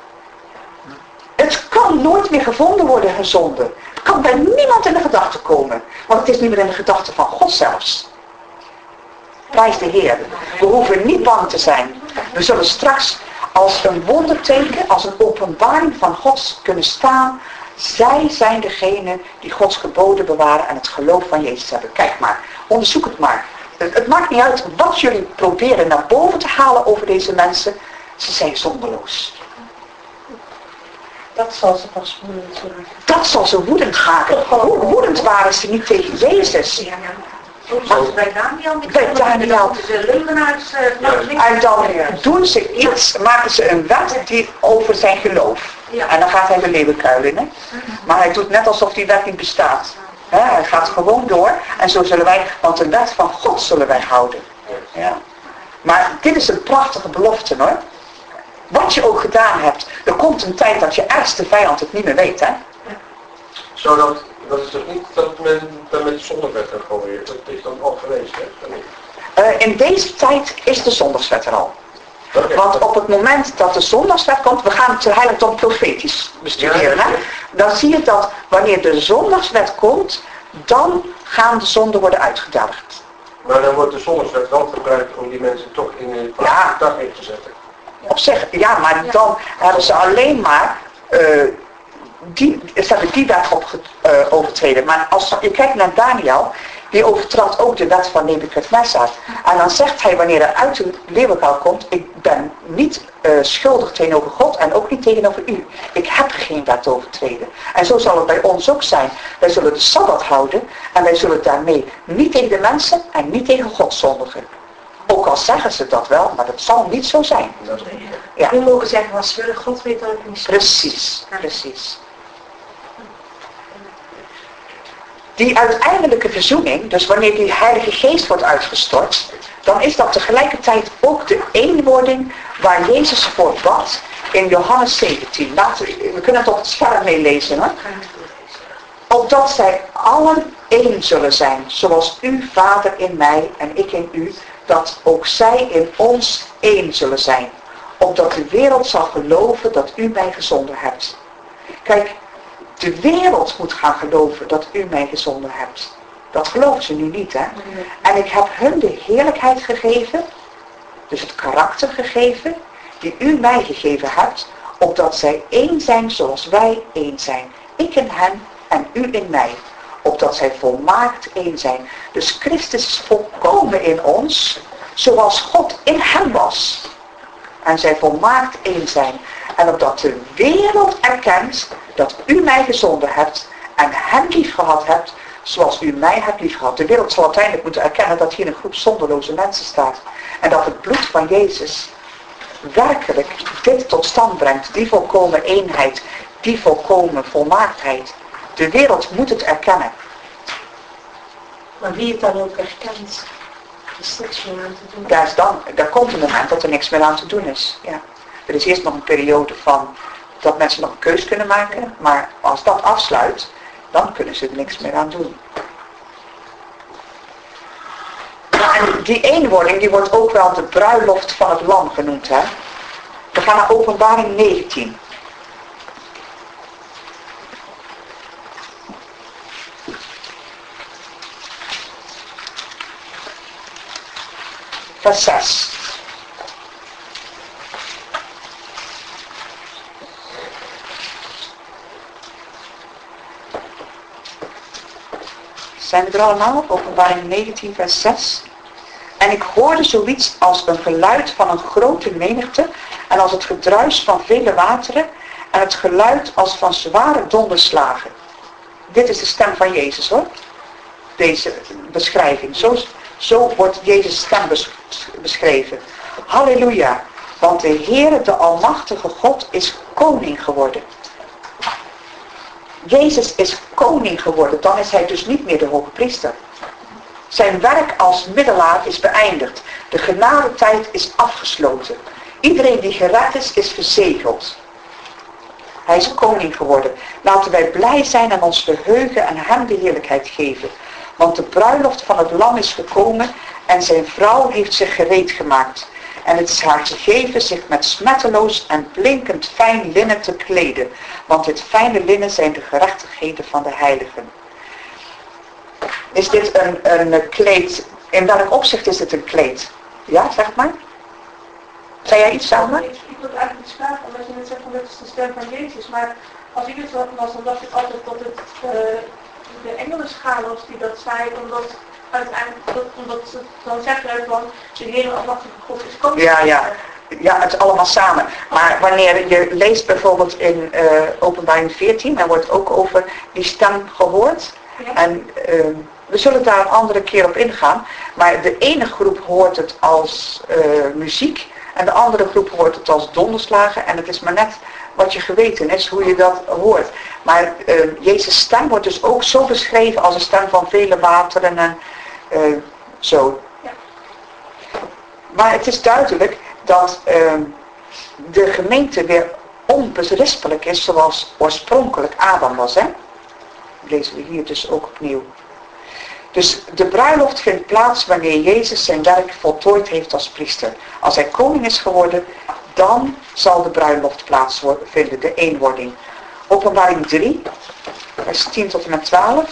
Het kan nooit meer gevonden worden, hun zonde. Het kan bij niemand in de gedachte komen. Want het is niet meer in de gedachte van God zelfs. Prijs de Heer. We hoeven niet bang te zijn. We zullen straks als een wonderteken, als een openbaring van God kunnen staan. Zij zijn degene die Gods geboden bewaren en het geloof van Jezus hebben. Kijk maar, onderzoek het maar. Het maakt niet uit wat jullie proberen naar boven te halen over deze mensen. Ze zijn zonderloos. Dat zal ze pas woedend maken. Dat zal ze woedend maken. Hoe woedend waren ze niet tegen Jezus? Ja. Zoals bij Daniel. Bij Daniel. De leugenaars. En dan doen ze iets, maken ze een wet die over zijn geloof. Ja. En dan gaat hij de leeuwenkuil in. Hè? Maar hij doet net alsof die wet niet bestaat. Hij gaat gewoon door. En zo zullen wij, want de wet van God zullen wij houden. Ja. Maar dit is een prachtige belofte hoor. Wat je ook gedaan hebt. Er komt een tijd dat je ergste vijand het niet meer weet. Hè? Zodat, dat is dus niet dat men dan met de zondewet gaat gooien. Dat is dan al geweest. Hè? In deze tijd is de zondagswet er al. Okay. Want op het moment dat de zondagswet komt, we gaan het heiligdom profetisch bestuderen. Ja. Hè? Dan zie je dat wanneer de zondagswet komt, dan gaan de zonden worden uitgedelgd. Maar dan wordt de zondewet wel gebruikt om die mensen toch in een prachtige dag in te zetten. Op zich, ja, maar dan hebben ze alleen maar ze hebben die wet overtreden. Maar als je kijkt naar Daniel, die overtrad ook de wet van Nebukadnezar. En dan zegt hij wanneer hij uit de leeuwenkuil komt, ik ben niet schuldig tegenover God en ook niet tegenover u. Ik heb geen wet overtreden. En zo zal het bij ons ook zijn. Wij zullen de Sabbat houden en wij zullen daarmee niet tegen de mensen en niet tegen God zondigen. Ook al zeggen ze dat wel, maar dat zal niet zo zijn. Ja. We mogen zeggen wat ze willen, God weet dat het niet zo. Precies, precies. Die uiteindelijke verzoening, dus wanneer die Heilige Geest wordt uitgestort, dan is dat tegelijkertijd ook de eenwording waar Jezus voor bad in Johannes 17. We kunnen het op het scherm meelezen hoor. Opdat zij allen één zullen zijn, zoals u Vader in mij en ik in u, dat ook zij in ons één zullen zijn. Opdat de wereld zal geloven dat u mij gezonden hebt. Kijk, de wereld moet gaan geloven dat u mij gezonden hebt. Dat geloven ze nu niet, hè? En ik heb hun de heerlijkheid gegeven, dus het karakter gegeven, die u mij gegeven hebt, opdat zij één zijn zoals wij één zijn. Ik in hen en u in mij. Opdat zij volmaakt één zijn. Dus Christus is volkomen in ons, zoals God in hem was. En zij volmaakt één zijn. En opdat de wereld erkent dat u mij gezonden hebt en hem lief gehad hebt, zoals u mij hebt lief gehad. De wereld zal uiteindelijk moeten erkennen dat hier een groep zonderloze mensen staat. En dat het bloed van Jezus werkelijk dit tot stand brengt. Die volkomen eenheid, die volkomen volmaaktheid. De wereld moet het erkennen. Maar wie het dan ook erkent, is niks meer aan te doen. Daar komt een moment dat er niks meer aan te doen is. Ja. Er is eerst nog een periode van dat mensen nog een keus kunnen maken. Maar als dat afsluit, dan kunnen ze er niks meer aan doen. Ja, en die eenwording die wordt ook wel de bruiloft van het lam genoemd. Hè? We gaan naar Openbaring 19. Vers 6. Zijn we er allemaal? Openbaring 19 vers 6. En ik hoorde zoiets als een geluid van een grote menigte en als het gedruis van vele wateren en het geluid als van zware donderslagen. Dit is de stem van Jezus hoor. Deze beschrijving. Zo wordt Jezus' stem beschreven. Halleluja. Want de Heere, de Almachtige God, is koning geworden. Jezus is koning geworden. Dan is hij dus niet meer de hoge priester. Zijn werk als middelaar is beëindigd. De genadetijd is afgesloten. Iedereen die gered is verzegeld. Hij is koning geworden. Laten wij blij zijn en ons verheugen en hem de heerlijkheid geven. Want de bruiloft van het lam is gekomen en zijn vrouw heeft zich gereed gemaakt. En het is haar gegeven zich met smetteloos en blinkend fijn linnen te kleden. Want dit fijne linnen zijn de gerechtigheden van de heiligen. Is dit een kleed? In welk opzicht is dit een kleed? Ja, zeg maar. Zei jij iets samen? Ik wil eigenlijk iets vragen, omdat je net zegt van dit is de stem van Jezus. Maar als ik het was, dan dacht ik altijd dat het de engelen was die dat zei, omdat ze dan zeggen van de Heer Almachtige God is koning. Ja, het is allemaal samen. Maar wanneer je leest bijvoorbeeld in Openbaring 14, dan wordt ook over die stem gehoord. Ja. En we zullen daar een andere keer op ingaan. Maar de ene groep hoort het als muziek en de andere groep hoort het als donderslagen. En het is maar net wat je geweten is, hoe je dat hoort. Maar Jezus' stem wordt dus ook zo beschreven als een stem van vele wateren en zo. Ja. Maar het is duidelijk dat de gemeente weer onberispelijk is zoals oorspronkelijk Adam was. Hè? Dat lezen we hier dus ook opnieuw. Dus de bruiloft vindt plaats wanneer Jezus zijn werk voltooid heeft als priester. Als hij koning is geworden, dan zal de bruiloft plaatsvinden, de eenwording. Openbaring 3, vers 10 tot en met 12.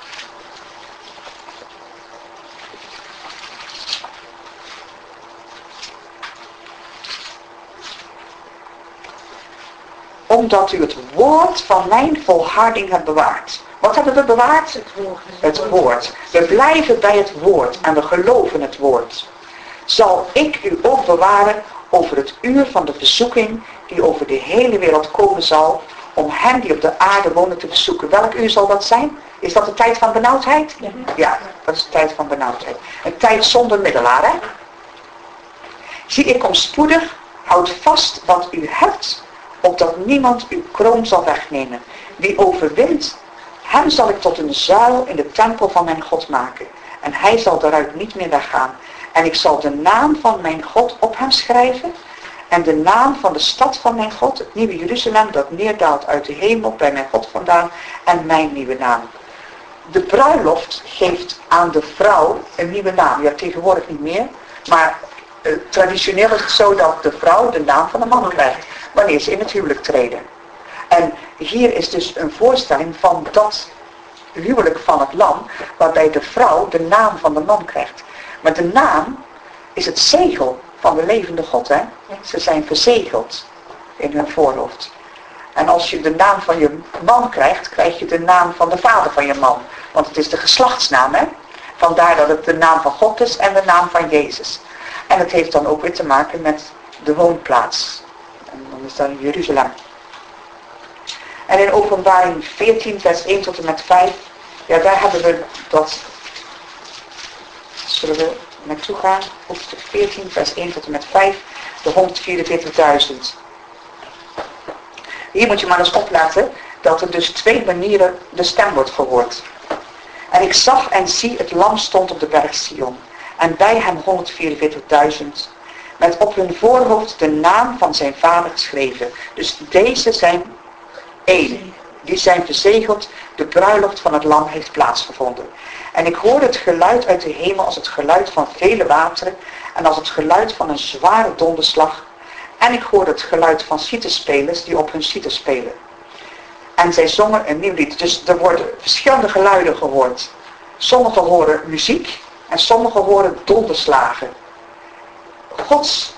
Omdat u het woord van mijn volharding hebt bewaard. Wat hebben we bewaard? Het woord. We blijven bij het woord en we geloven het woord. Zal ik u ook bewaren over het uur van de verzoeking die over de hele wereld komen zal, om hen die op de aarde wonen te verzoeken. Welk uur zal dat zijn? Is dat de tijd van benauwdheid? Ja, dat is de tijd van benauwdheid. Een tijd zonder middelaar, hè? Zie, ik kom spoedig, houd vast wat u hebt, opdat niemand uw kroon zal wegnemen. Wie overwint, hem zal ik tot een zuil in de tempel van mijn God maken. En hij zal daaruit niet meer weggaan. En ik zal de naam van mijn God op hem schrijven. En de naam van de stad van mijn God, het nieuwe Jeruzalem, dat neerdaalt uit de hemel bij mijn God vandaan. En mijn nieuwe naam. De bruiloft geeft aan de vrouw een nieuwe naam. Ja, tegenwoordig niet meer. Maar traditioneel is het zo dat de vrouw de naam van de man krijgt. Wanneer ze in het huwelijk treden. En hier is dus een voorstelling van dat huwelijk van het lam, waarbij de vrouw de naam van de man krijgt. Maar de naam is het zegel van de levende God. Hè? Ze zijn verzegeld in hun voorhoofd. En als je de naam van je man krijgt, krijg je de naam van de vader van je man. Want het is de geslachtsnaam. Hè? Vandaar dat het de naam van God is en de naam van Jezus. En het heeft dan ook weer te maken met de woonplaats. En dan is dat Jeruzalem. En in Openbaring 14 vers 1 tot en met 5. Ja, daar hebben we dat. Zullen we naartoe gaan? Hoofdstuk 14 vers 1 tot en met 5. De 144.000. Hier moet je maar eens opletten dat er dus 2 manieren de stem wordt gehoord. En ik zag en zie, het lam stond op de berg Sion. En bij hem 144.000. Met op hun voorhoofd de naam van zijn vader geschreven. Dus deze zijn 1. Die zijn verzegeld. De bruiloft van het lam heeft plaatsgevonden. En ik hoorde het geluid uit de hemel als het geluid van vele wateren. En als het geluid van een zware donderslag. En ik hoorde het geluid van citerspelers die op hun citer spelen. En zij zongen een nieuw lied. Dus er worden verschillende geluiden gehoord. Sommigen horen muziek. En sommigen horen donderslagen. Gods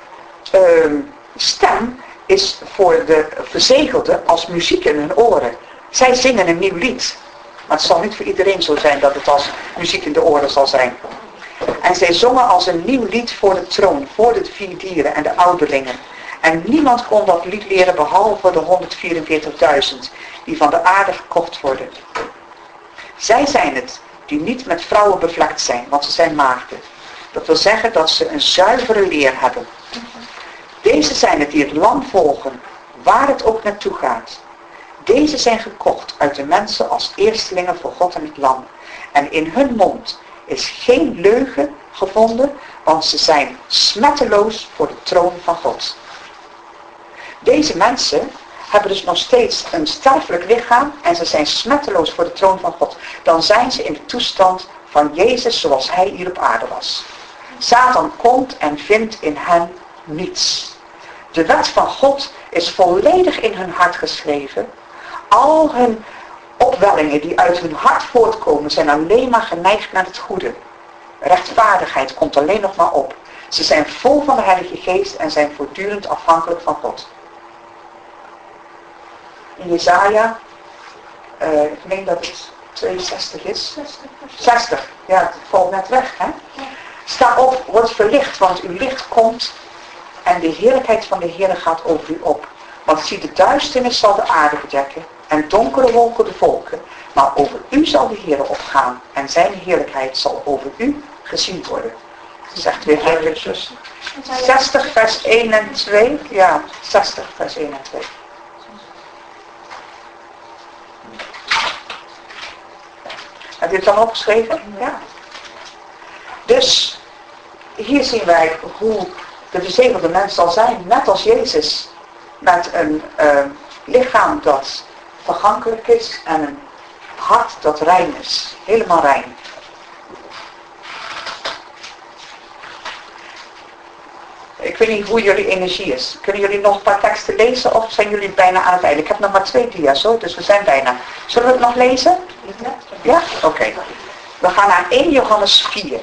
stem is voor de verzegelden als muziek in hun oren. Zij zingen een nieuw lied. Maar het zal niet voor iedereen zo zijn dat het als muziek in de oren zal zijn. En zij zongen als een nieuw lied voor de troon, voor de 4 dieren en de ouderlingen. En niemand kon dat lied leren behalve de 144.000 die van de aarde gekocht worden. Zij zijn het die niet met vrouwen bevlekt zijn, want ze zijn maagden. Dat wil zeggen dat ze een zuivere leer hebben. Deze zijn het die het lam volgen, waar het ook naartoe gaat. Deze zijn gekocht uit de mensen als eerstelingen voor God en het lam. En in hun mond is geen leugen gevonden, want ze zijn smetteloos voor de troon van God. Deze mensen hebben dus nog steeds een sterfelijk lichaam en ze zijn smetteloos voor de troon van God. Dan zijn ze in de toestand van Jezus zoals hij hier op aarde was. Satan komt en vindt in hen niets. De wet van God is volledig in hun hart geschreven. Al hun opwellingen die uit hun hart voortkomen zijn alleen maar geneigd naar het goede. Rechtvaardigheid komt alleen nog maar op. Ze zijn vol van de Heilige Geest en zijn voortdurend afhankelijk van God. In Jesaja, ik meen dat het 62 is. 60, ja, het valt net weg, hè. Sta op, word verlicht, want uw licht komt en de heerlijkheid van de Heer gaat over u op. Want zie, de duisternis zal de aarde bedekken en donkere wolken de volken. Maar over u zal de Heer opgaan en zijn heerlijkheid zal over u gezien worden. Zegt weer eigenlijk 60 vers 1 en 2. Ja, 60 vers 1 en 2. Heb je het dan opgeschreven? Ja. Dus hier zien wij hoe de verzegelde mens zal zijn, net als Jezus. Met een lichaam dat vergankelijk is en een hart dat rein is. Helemaal rein. Ik weet niet hoe jullie energie is. Kunnen jullie nog een paar teksten lezen of zijn jullie bijna aan het einde? Ik heb nog maar 2 dia's hoor, dus we zijn bijna. Zullen we het nog lezen? Ja? Oké. We gaan naar 1 Johannes 4.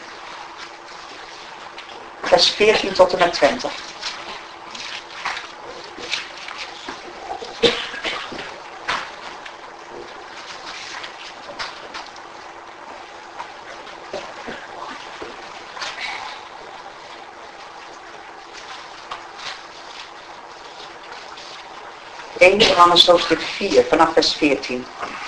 Vers 14 tot en met 20. Johannes hoofdstuk 4 vanaf vers 14.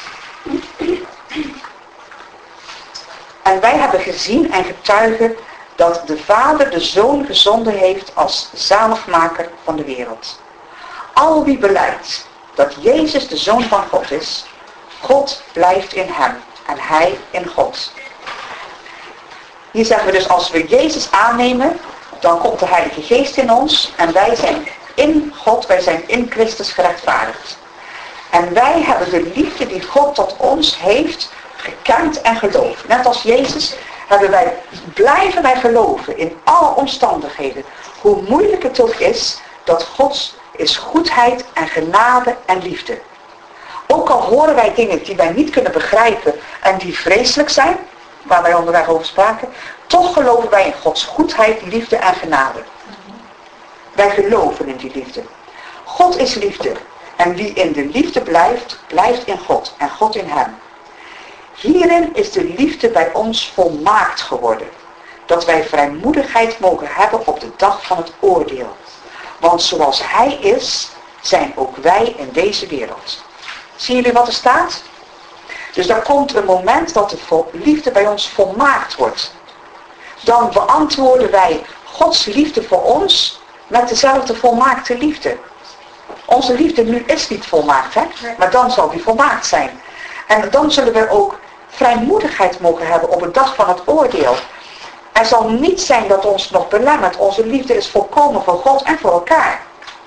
En wij hebben gezien en getuigen dat de Vader de Zoon gezonden heeft als zaligmaker van de wereld. Al wie belijdt dat Jezus de Zoon van God is, God blijft in hem en hij in God. Hier zeggen we dus, als we Jezus aannemen, dan komt de Heilige Geest in ons en wij zijn in God, wij zijn in Christus gerechtvaardigd. En wij hebben de liefde die God tot ons heeft gekend en geloofd. Net als Jezus blijven wij geloven in alle omstandigheden. Hoe moeilijk het ook is, dat God is goedheid en genade en liefde. Ook al horen wij dingen die wij niet kunnen begrijpen en die vreselijk zijn, waar wij onderweg over spraken, toch geloven wij in Gods goedheid, liefde en genade. Wij geloven in die liefde. God is liefde. En wie in de liefde blijft, blijft in God en God in hem. Hierin is de liefde bij ons volmaakt geworden. Dat wij vrijmoedigheid mogen hebben op de dag van het oordeel. Want zoals hij is, zijn ook wij in deze wereld. Zien jullie wat er staat? Dus er komt een moment dat de liefde bij ons volmaakt wordt. Dan beantwoorden wij Gods liefde voor ons met dezelfde volmaakte liefde. Onze liefde nu is niet volmaakt, hè? Maar dan zal die volmaakt zijn. En dan zullen we ook vrijmoedigheid mogen hebben op de dag van het oordeel. Er zal niet zijn dat ons nog belemmert. Onze liefde is volkomen voor God en voor elkaar.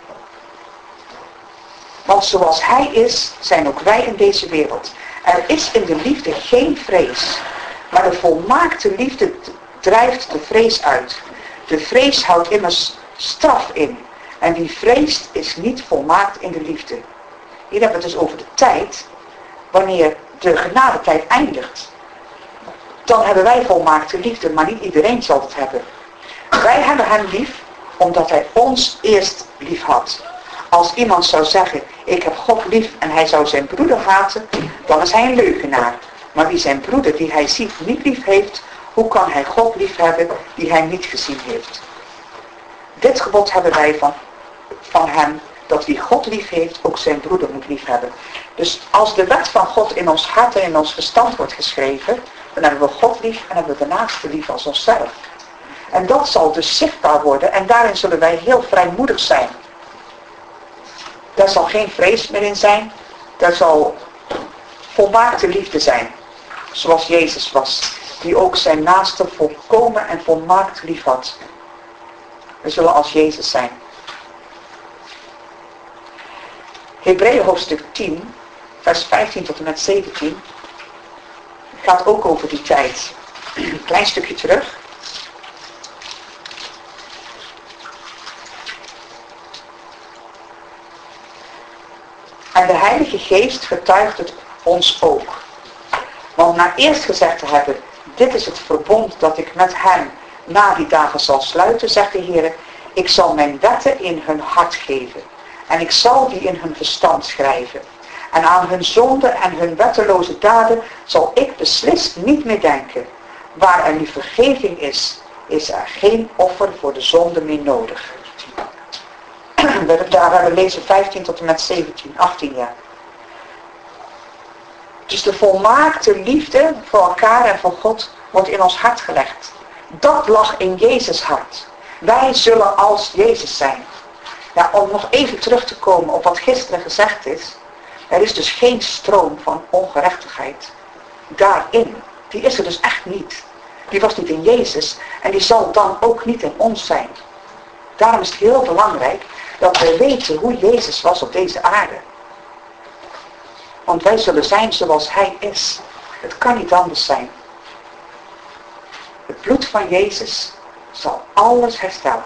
Want zoals hij is, zijn ook wij in deze wereld. Er is in de liefde geen vrees. Maar de volmaakte liefde drijft de vrees uit. De vrees houdt immers straf in. En wie vreest is niet volmaakt in de liefde. Hier hebben we het dus over de tijd. Wanneer de genadetijd eindigt. Dan hebben wij volmaakte liefde. Maar niet iedereen zal het hebben. Wij hebben hem lief. Omdat hij ons eerst lief had. Als iemand zou zeggen, ik heb God lief en hij zou zijn broeder haten, dan is hij een leugenaar. Maar wie zijn broeder die hij ziet niet lief heeft, hoe kan hij God lief hebben die hij niet gezien heeft? Dit gebod hebben wij van hem, dat wie God lief heeft, ook zijn broeder moet lief hebben. Dus als de wet van God in ons hart en in ons verstand wordt geschreven, dan hebben we God lief en hebben we de naaste lief als onszelf. En dat zal dus zichtbaar worden en daarin zullen wij heel vrijmoedig zijn. Daar zal geen vrees meer in zijn, daar zal volmaakte liefde zijn, zoals Jezus was, die ook zijn naaste volkomen en volmaakt lief had. We zullen als Jezus zijn. Hebreeën hoofdstuk 10, vers 15 tot en met 17, gaat ook over die tijd. Een klein stukje terug. En de Heilige Geest getuigt het ons ook. Want na eerst gezegd te hebben, dit is het verbond dat ik met hen na die dagen zal sluiten, zegt de Heer, ik zal mijn wetten in hun hart geven. En ik zal die in hun verstand schrijven. En aan hun zonden en hun wetteloze daden zal ik beslist niet meer denken. Waar er nu vergeving is, is er geen offer voor de zonde meer nodig. Daar we lezen 15 tot en met 17, 18 jaar. Dus de volmaakte liefde voor elkaar en voor God wordt in ons hart gelegd. Dat lag in Jezus' hart. Wij zullen als Jezus zijn. Ja, om nog even terug te komen op wat gisteren gezegd is. Er is dus geen stroom van ongerechtigheid daarin. Die is er dus echt niet. Die was niet in Jezus en die zal dan ook niet in ons zijn. Daarom is het heel belangrijk dat wij weten hoe Jezus was op deze aarde. Want wij zullen zijn zoals Hij is. Het kan niet anders zijn. Het bloed van Jezus zal alles herstellen.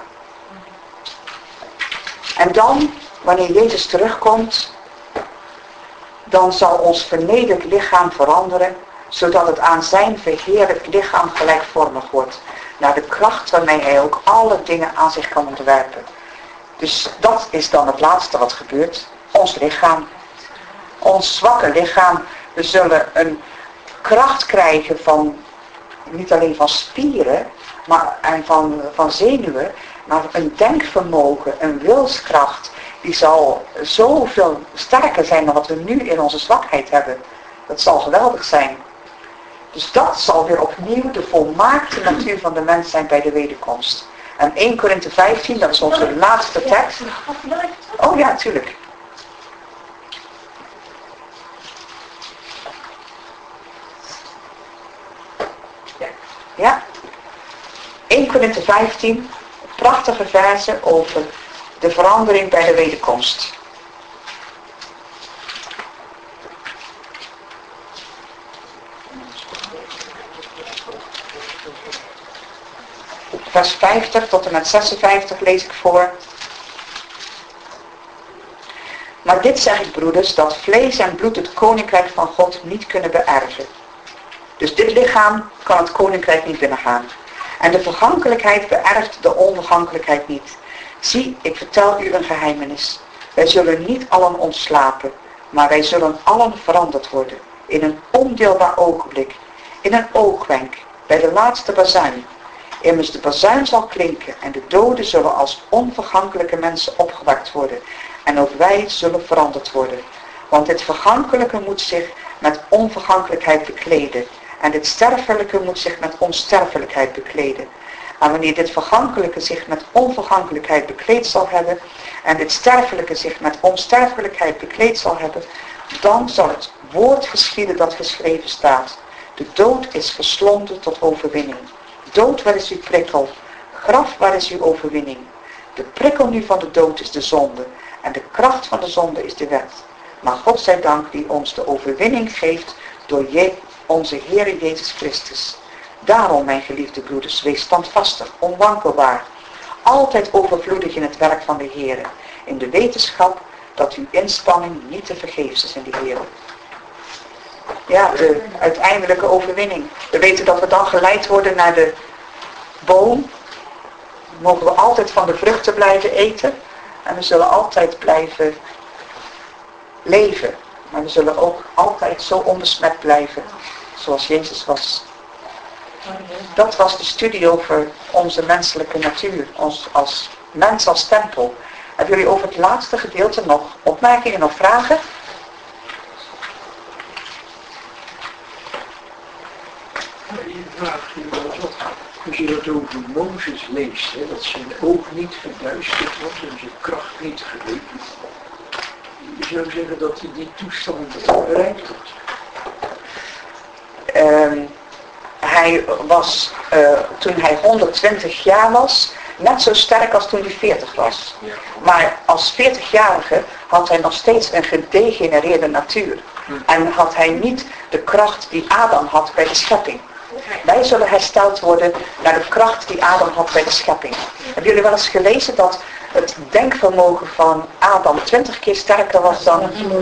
En dan, wanneer Jezus terugkomt, dan zal ons vernederd lichaam veranderen, zodat het aan zijn verheerlijk lichaam gelijkvormig wordt, naar de kracht waarmee Hij ook alle dingen aan zich kan onderwerpen. Dus dat is dan het laatste wat gebeurt. Ons lichaam. Ons zwakke lichaam. We zullen een kracht krijgen van, niet alleen van spieren, en van zenuwen, maar een denkvermogen, een wilskracht, die zal zoveel sterker zijn dan wat we nu in onze zwakheid hebben. Dat zal geweldig zijn. Dus dat zal weer opnieuw de volmaakte natuur van de mens zijn bij de wederkomst. En 1 Korinthe 15, dat is onze laatste tekst. Oh ja, tuurlijk. Ja. 1 Korinthe 15, prachtige verzen over de verandering bij de wederkomst. Vers 50 tot en met 56 lees ik voor. Maar dit zeg ik, broeders, dat vlees en bloed het koninkrijk van God niet kunnen beërven. Dus dit lichaam kan het koninkrijk niet binnengaan. En de vergankelijkheid beërft de onvergankelijkheid niet. Zie, ik vertel u een geheimenis. Wij zullen niet allen ontslapen, maar wij zullen allen veranderd worden. In een ondeelbaar ogenblik, in een oogwenk, bij de laatste bazuin. Immers de bazuin zal klinken en de doden zullen als onvergankelijke mensen opgewekt worden. En ook wij zullen veranderd worden. Want dit vergankelijke moet zich met onvergankelijkheid bekleden. En dit sterfelijke moet zich met onsterfelijkheid bekleden. En wanneer dit vergankelijke zich met onvergankelijkheid bekleed zal hebben, en dit sterfelijke zich met onsterfelijkheid bekleed zal hebben, dan zal het woord geschieden dat geschreven staat. De dood is verslonden tot overwinning. Dood, waar is uw prikkel? Graf, waar is uw overwinning? De prikkel nu van de dood is de zonde. En de kracht van de zonde is de wet. Maar God zij dank die ons de overwinning geeft door onze Heere Jezus Christus. Daarom, mijn geliefde broeders, wees standvastig, onwankelbaar. Altijd overvloedig in het werk van de Heere. In de wetenschap dat uw inspanning niet te vergeefs is in de Heere. Ja, de uiteindelijke overwinning. We weten dat we dan geleid worden naar de boom. Mogen we altijd van de vruchten blijven eten. En we zullen altijd blijven leven. Maar we zullen ook altijd zo onbesmet blijven. Zoals Jezus was. Dat was de studie over onze menselijke natuur. Ons als mens als tempel. Hebben jullie over het laatste gedeelte nog opmerkingen of vragen? Eén vraag die wel eens op. Als je dat over Mozes leest, hè, dat zijn oog niet verduisterd was en zijn kracht niet geweken. Je zou zeggen dat hij die toestand bereikt had. Hij was, toen hij 120 jaar was, net zo sterk als toen hij 40 was. Maar als 40-jarige had hij nog steeds een gedegenereerde natuur. En had hij niet de kracht die Adam had bij de schepping. Wij zullen hersteld worden naar de kracht die Adam had bij de schepping. Hebben jullie wel eens gelezen dat het denkvermogen van Adam 20 keer sterker was dan...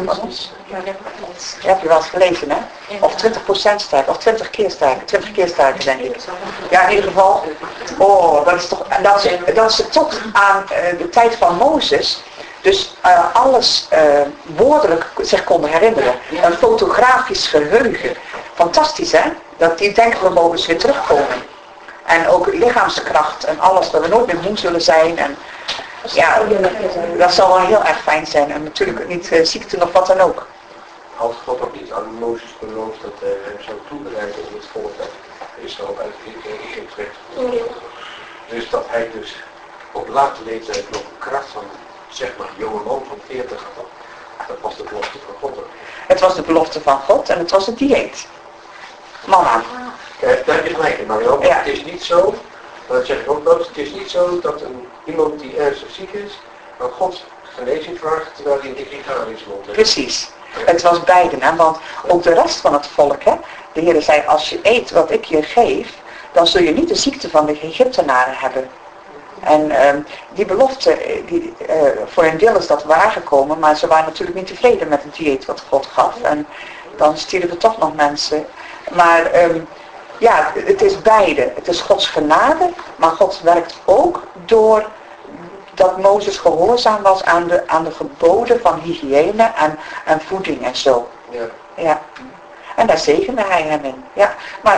Ja, heb je wel eens gelezen, hè? Of 20% sterker, of 20 keer sterker. 20 keer sterker, denk ik. Ja, in ieder geval. Oh, dat is toch... Dat is tot aan de tijd van Mozes. Dus alles woordelijk zich konden herinneren. Een fotografisch geheugen. Fantastisch, hè? Dat die denkvermogens weer terugkomen. En ook lichaamskracht en alles, dat we nooit meer moe zullen zijn. En ja, dat zal wel heel erg fijn zijn. En natuurlijk niet ziekte of wat dan ook. Had God ook niet aan Mozes beloofd dat hij hem zou toebereiden om het volk dat Israël uit Egypte weg te voeren. Dus dat hij dus op late leeftijd nog een kracht van, zeg maar, jonge man van 40 had. Dat was de belofte van God. Het was de belofte van God en het was het dieet. Mama. Kijk, daar heb je gelijk in, Mario. Ja. Het is niet zo, dat zeg ik ook wel, het is niet zo dat iemand die ernstig ziek is, aan God genezing vraagt terwijl hij een digitaal in zijn mond heeft. Precies. Het was beiden, hè? Want ook de rest van het volk, hè? De Heer zei, als je eet wat ik je geef, dan zul je niet de ziekte van de Egyptenaren hebben. En die belofte, voor een deel is dat waargekomen, maar ze waren natuurlijk niet tevreden met het dieet wat God gaf. En dan stierven toch nog mensen. Maar ja, het is beide. Het is Gods genade, maar God werkt ook door dat Mozes gehoorzaam was aan de geboden van hygiëne en voeding en zo. Ja. Ja. En daar zegende hij hem in. Ja. Maar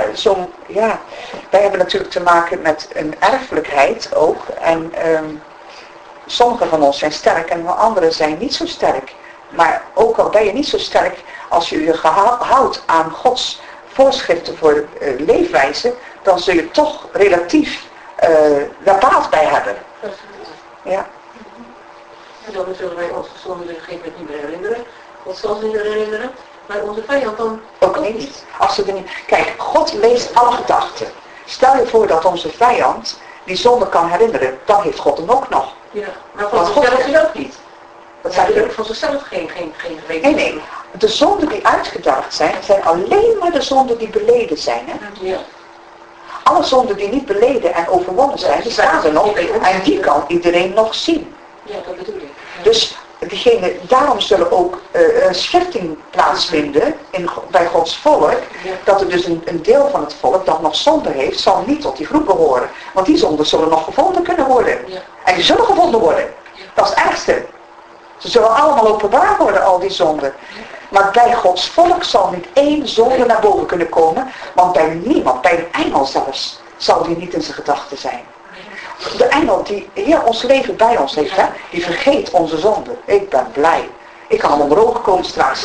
wij hebben natuurlijk te maken met een erfelijkheid ook. En sommigen van ons zijn sterk en anderen zijn niet zo sterk. Maar ook al ben je niet zo sterk, als je je houdt aan Gods voorschriften voor leefwijze, dan zul je toch relatief daar baat bij hebben. Ja. En dan zullen wij ons gezonde geen niet meer herinneren. God zal ze niet meer herinneren. Maar onze vijand dan ook niet. Als ze er niet. Kijk, God leest alle gedachten. Stel je voor dat onze vijand die zonde kan herinneren, dan heeft God hem ook nog. Ja, maar van zichzelf is ook niet. Dat zei zijn van zichzelf geen geweten. Nee. De zonden die uitgedaagd zijn alleen maar de zonden die beleden zijn. Hè? Ja. Alle zonden die niet beleden en overwonnen zijn, die staan er nog. En die kan iedereen nog zien. Ja, dat bedoel ik. Ja. Dus daarom zullen ook een schifting plaatsvinden bij Gods volk. Dat er dus een deel van het volk dat nog zonde heeft, zal niet tot die groep behoren. Want die zonden zullen nog gevonden kunnen worden. Ja. En die zullen gevonden worden. Dat is het ergste. Ze zullen allemaal openbaar worden, al die zonden. Maar bij Gods volk zal niet één zonde naar boven kunnen komen. Want bij niemand, bij een engel zelfs, zal die niet in zijn gedachten zijn. De engel die heel ons leven bij ons heeft, hè, die vergeet onze zonde. Ik ben blij. Ik kan hem onder ogen komen straks.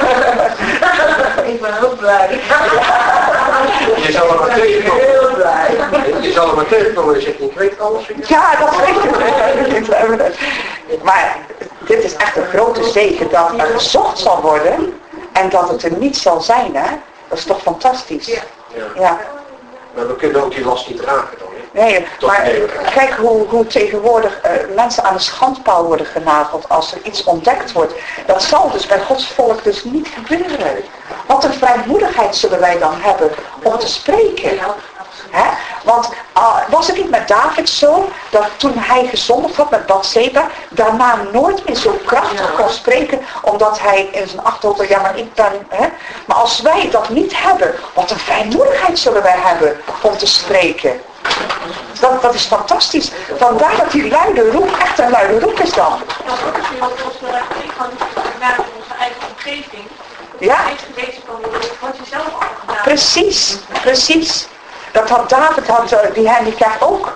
Ik ben ook blij. Je zal er maar tegenkomen. Heel blij. Je zal er maar tegenkomen en je zegt, ik weet alles. Ja, dat weet ik. Maar dit is echt een grote zegen dat er gezocht zal worden en dat het er niet zal zijn, hè. Dat is toch fantastisch. Ja. Maar we kunnen ook die last niet dragen dan. Nee, maar kijk hoe tegenwoordig mensen aan de schandpaal worden genageld als er iets ontdekt wordt. Dat zal dus bij Gods volk dus niet gebeuren. Wat een vrijmoedigheid zullen wij dan hebben om te spreken. Hè? Want was het niet met David zo, dat toen hij gezondigd had met Bathseba, daarna nooit meer zo krachtig kon spreken, omdat hij in zijn achterhoofd, ja maar ik ben, hè? Maar als wij dat niet hebben, wat een vrijmoedigheid zullen wij hebben om te spreken. Dat is fantastisch. Vandaar dat die luide roep echt een luide roep is dan. Ja, dat is nu ook onze naar onze eigen omgeving. Ja. Het geweest van wat je zelf al gedaan. Precies, precies. Dat had David, die handicap ook.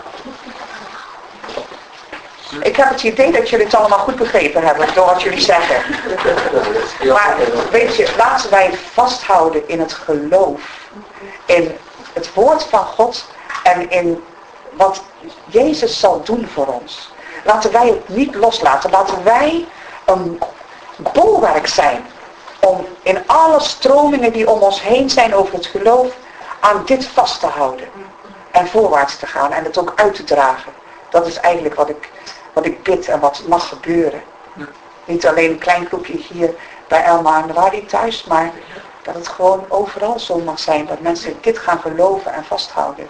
Ik heb het idee dat jullie het allemaal goed begrepen hebben door wat jullie zeggen. Maar weet je, laten wij vasthouden in het geloof. In het woord van God en in wat Jezus zal doen voor ons. Laten wij het niet loslaten. Laten wij een bolwerk zijn om in alle stromingen die om ons heen zijn over het geloof aan dit vast te houden. En voorwaarts te gaan en het ook uit te dragen. Dat is eigenlijk wat ik bid en wat mag gebeuren. Niet alleen een klein groepje hier bij Elma en Wadi thuis, maar dat het gewoon overal zo mag zijn. Dat mensen dit gaan geloven en vasthouden.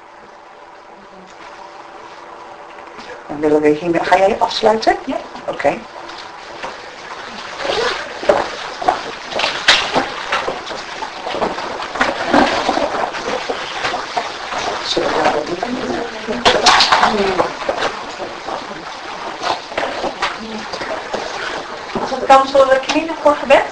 Dan willen we hiermee... Ga jij afsluiten? Ja. Oké. Als het kan, zullen we knieën voor gebed?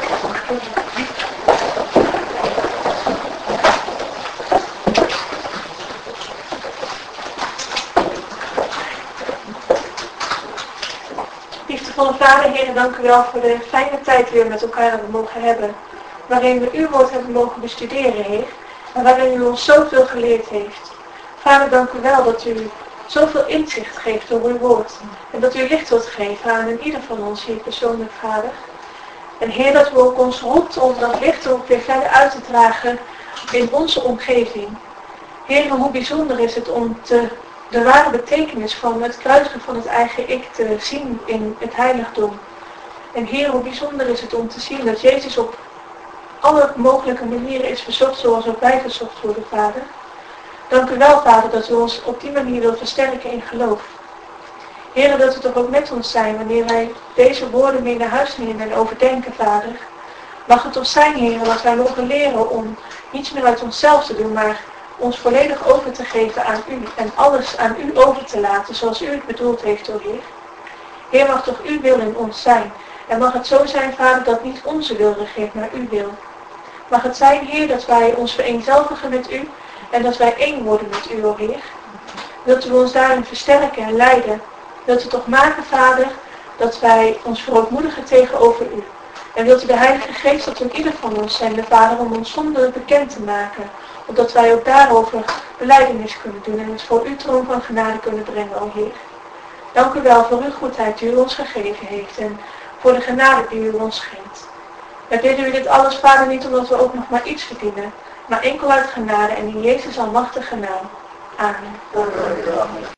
Liefdevolle Vader, Heer, dank u wel voor de fijne tijd die we met elkaar hebben mogen hebben. Waarin we uw woord hebben mogen bestuderen, Heer. En waarin u ons zoveel geleerd heeft. Vader, dank u wel dat u zoveel inzicht geeft door uw woord. En dat u licht wilt geven aan in ieder van ons hier persoonlijk, Vader. En Heer, dat u ook ons roept om dat licht ook weer verder uit te dragen in onze omgeving. Heer, hoe bijzonder is het om de ware betekenis van het kruisigen van het eigen ik te zien in het heiligdom. En Heer, hoe bijzonder is het om te zien dat Jezus op alle mogelijke manieren is verzocht zoals ook wij verzocht worden, Vader. Dank u wel, Vader, dat u ons op die manier wilt versterken in geloof. Heer, wilt u toch ook met ons zijn wanneer wij deze woorden mee naar huis nemen en overdenken, Vader. Mag het toch zijn, Heer, dat wij mogen leren om niets meer uit onszelf te doen, maar ons volledig over te geven aan u en alles aan u over te laten zoals u het bedoeld heeft, o Heer. Heer, mag toch uw wil in ons zijn. En mag het zo zijn, Vader, dat niet onze wil regeert, maar uw wil. Mag het zijn, Heer, dat wij ons vereenzelvigen met u en dat wij één worden met u, o Heer. Wilt u ons daarin versterken en leiden. Wilt u toch maken, Vader, dat wij ons verootmoedigen tegenover u. En wilt u de Heilige Geest tot in ieder van ons zenden, Vader, om ons zonde bekend te maken. Opdat wij ook daarover belijdenis kunnen doen en het voor uw troon van genade kunnen brengen, o Heer. Dank u wel voor uw goedheid die u ons gegeven heeft en voor de genade die u ons schenkt. Wij bidden u dit alles, Vader, niet omdat we ook nog maar iets verdienen, maar enkel uit genade en in Jezus almachtige naam. Amen.